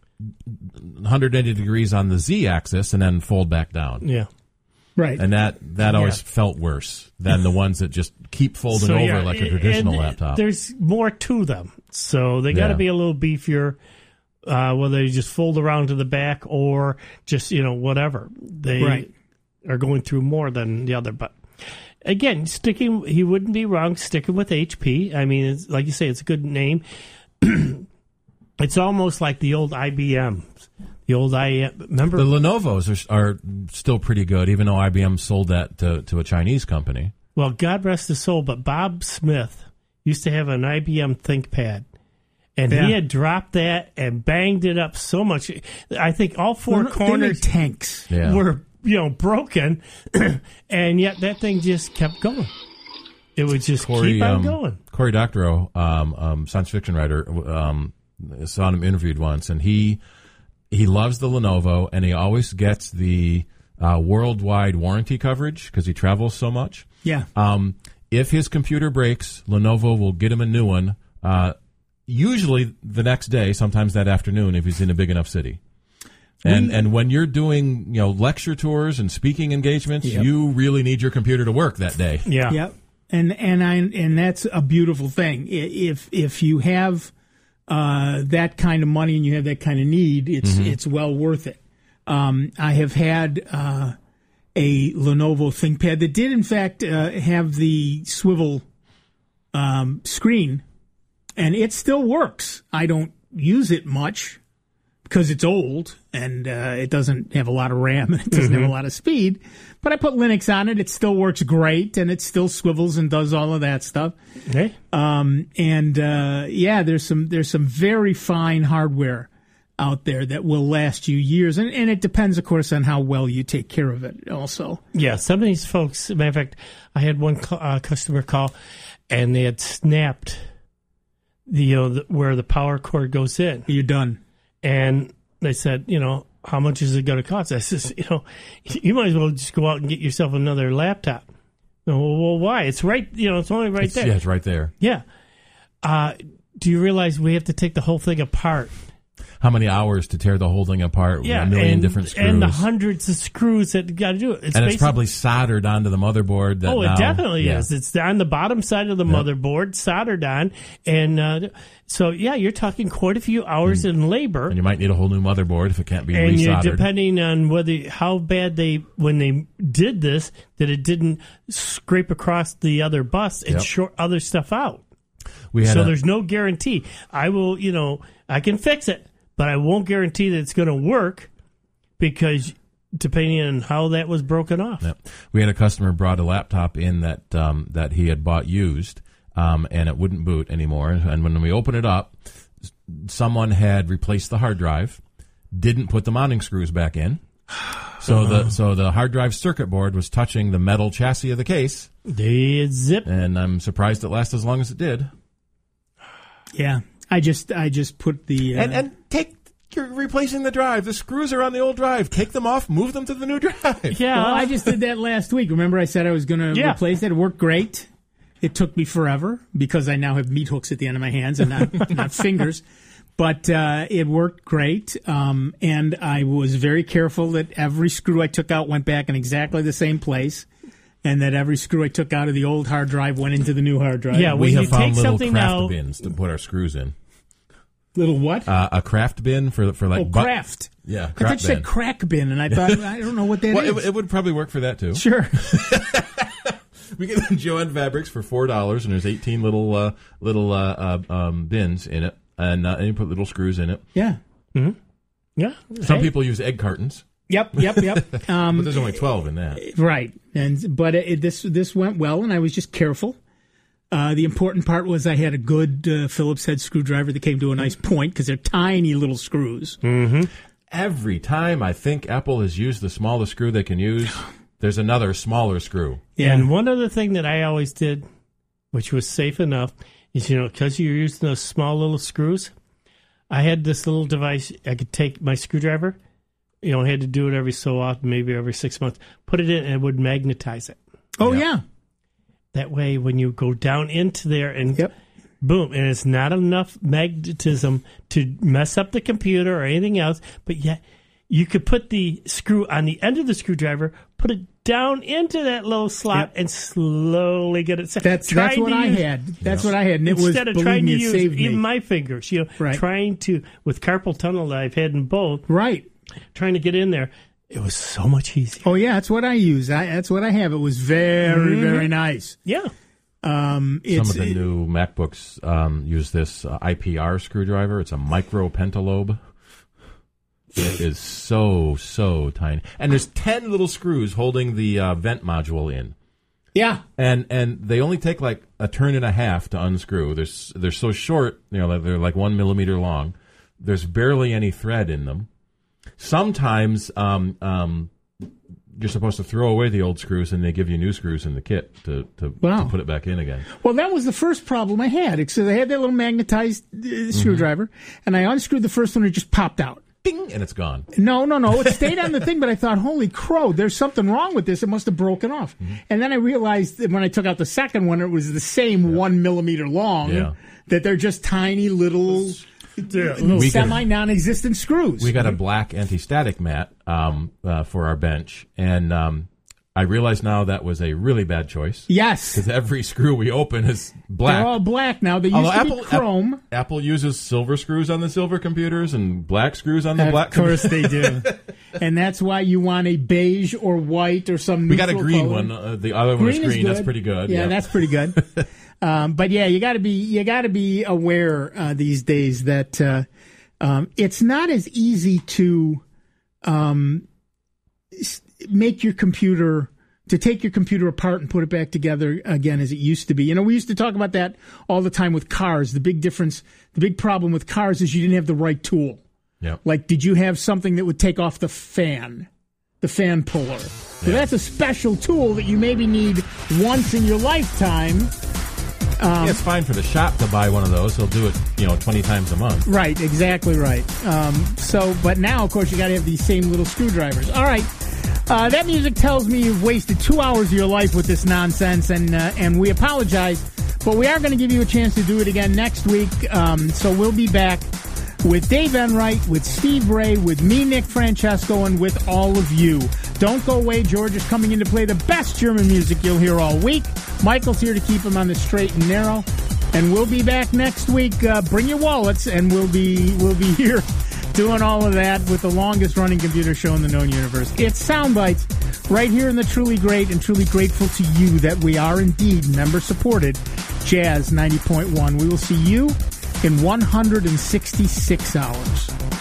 180 degrees on the Z-axis and then fold back down. Yeah. Right. And that always felt worse than the ones that just keep folding over like a traditional laptop. There's more to them. So they got to be a little beefier, whether they just fold around to the back or just, whatever. They are going through more than the other. But again, he wouldn't be wrong sticking with HP. I mean, like you say, it's a good name. It's almost like the old IBM. The old IBM, remember? The Lenovo's are still pretty good, even though IBM sold that to a Chinese company. Well, God rest his soul, but Bob Smith used to have an IBM ThinkPad. And he had dropped that and banged it up so much. I think all four corners tanks were, broken, and yet that thing just kept going. It would just keep on going. Cory Doctorow, science fiction writer, saw him interviewed once, and he loves the Lenovo, and he always gets the worldwide warranty coverage because he travels so much. Yeah. If his computer breaks, Lenovo will get him a new one. Usually the next day, sometimes that afternoon, if he's in a big enough city. And when you're doing lecture tours and speaking engagements, you really need your computer to work that day. Yeah. Yep. And that's a beautiful thing. If you have that kind of money and you have that kind of need, it's well worth it. I have had a Lenovo ThinkPad that did in fact have the swivel screen. And it still works. I don't use it much because it's old and it doesn't have a lot of RAM and it doesn't have a lot of speed. But I put Linux on it. It still works great and it still swivels and does all of that stuff. Okay. There's some very fine hardware out there that will last you years. And it depends, of course, on how well you take care of it also. Yeah, some of these folks, as a matter of fact, I had one customer call and they had snapped where the power cord goes in. You're done. And they said, how much is it going to cost? I says, you might as well just go out and get yourself another laptop. Well, why? It's right, it's only right there. Yeah, it's right there. Yeah. Do you realize we have to take the whole thing apart How many hours to tear the whole thing apart? Yeah, a million different screws. And the hundreds of screws that you got to do it. It's probably soldered onto the motherboard. It definitely is. It's on the bottom side of the motherboard, soldered on. And so, you're talking quite a few hours in labor. And you might need a whole new motherboard if it can't be resoldered. And depending on how bad when they did this, that it didn't scrape across the other bus and short other stuff out. There's no guarantee. I will, I can fix it, but I won't guarantee that it's going to work because depending on how that was broken off. Yep. We had a customer brought a laptop in that he had bought used, and it wouldn't boot anymore. And when we opened it up, someone had replaced the hard drive, didn't put the mounting screws back in. So the hard drive circuit board was touching the metal chassis of the case. They zip. And I'm surprised it lasted as long as it did. Yeah. I just put the you're replacing the drive. The screws are on the old drive. Take them off, move them to the new drive. Yeah, well, I just did that last week. Remember I said I was going to replace it? It worked great. It took me forever because I now have meat hooks at the end of my hands and not fingers. But it worked great, and I was very careful that every screw I took out went back in exactly the same place, and that every screw I took out of the old hard drive went into the new hard drive. Yeah, we have found little craft bins to put our screws in. Little what? A craft bin for like... craft. Yeah, craft. I thought you said crack bin, and I thought, I don't know what that is. It would probably work for that, too. Sure. We get the Joann Fabrics for $4, and there's 18 little bins in it, and you put little screws in it. Yeah. Mm-hmm. Yeah. Some people use egg cartons. Yep. But there's only 12 in that. Right. But this went well, and I was just careful. The important part was I had a good Phillips head screwdriver that came to a nice point because they're tiny little screws. Mm-hmm. Every time I think Apple has used the smallest screw they can use, there's another smaller screw. Yeah. And one other thing that I always did, which was safe enough, is, because you're using those small little screws, I had this little device. I could take my screwdriver, I had to do it every so often, maybe every 6 months, put it in, and it would magnetize it. Oh, yeah. That way, when you go down into there and boom, and it's not enough magnetism to mess up the computer or anything else, but yet you could put the screw on the end of the screwdriver, put it down into that little slot, and slowly get it set. That's what I had. That's what I had, and it was, instead of trying to use saved me. Even my fingers, trying to, with carpal tunnel that I've had in both, trying to get in there. It was so much easier. Oh, yeah, that's what I use. That's what I have. It was very, very nice. Yeah. Some of the new MacBooks use this IPR screwdriver. It's a micro pentalobe. It is so tiny. And there's 10 little screws holding the vent module in. Yeah. And they only take like a turn and a half to unscrew. They're so short, they're like 1 millimeter long. There's barely any thread in them. Sometimes you're supposed to throw away the old screws, and they give you new screws in the kit to put it back in again. Well, that was the first problem I had. So I had that little magnetized screwdriver, and I unscrewed the first one, and it just popped out. Ding, and it's gone. No. It stayed on the thing, but I thought, holy crow, there's something wrong with this. It must have broken off. Mm-hmm. And then I realized that when I took out the second one, it was the same 1 millimeter long, that they're just tiny little... semi-non-existent screws. We got a black anti-static mat for our bench, and I realize now that was a really bad choice. Yes. Because every screw we open is black. They're all black now. They used to be chrome. Apple uses silver screws on the silver computers and black screws on the black computers. Of course they do. And that's why you want a beige or white or some neutral color. We got a green color. one. The other one is green. That's pretty good. Yeah, that's pretty good. But yeah, you got to be aware these days that it's not as easy to take your computer apart and put it back together again as it used to be. We used to talk about that all the time with cars. The big problem with cars is you didn't have the right tool. Yeah. Like, did you have something that would take off the fan puller? So that's a special tool that you maybe need once in your lifetime. It's fine for the shop to buy one of those. They'll do it, 20 times a month. Right, exactly right. But now, of course, you got to have these same little screwdrivers. All right, that music tells me you've wasted 2 hours of your life with this nonsense, and we apologize. But we are going to give you a chance to do it again next week. So we'll be back with Dave Enright, with Steve Ray, with me, Nick Francesco, and with all of you. Don't go away. George is coming in to play the best German music you'll hear all week. Michael's here to keep him on the straight and narrow. And we'll be back next week. Bring your wallets, and we'll be here doing all of that with the longest-running computer show in the known universe. It's Soundbites, right here in the truly great and truly grateful to you that we are indeed member-supported Jazz 90.1. We will see you in 166 hours.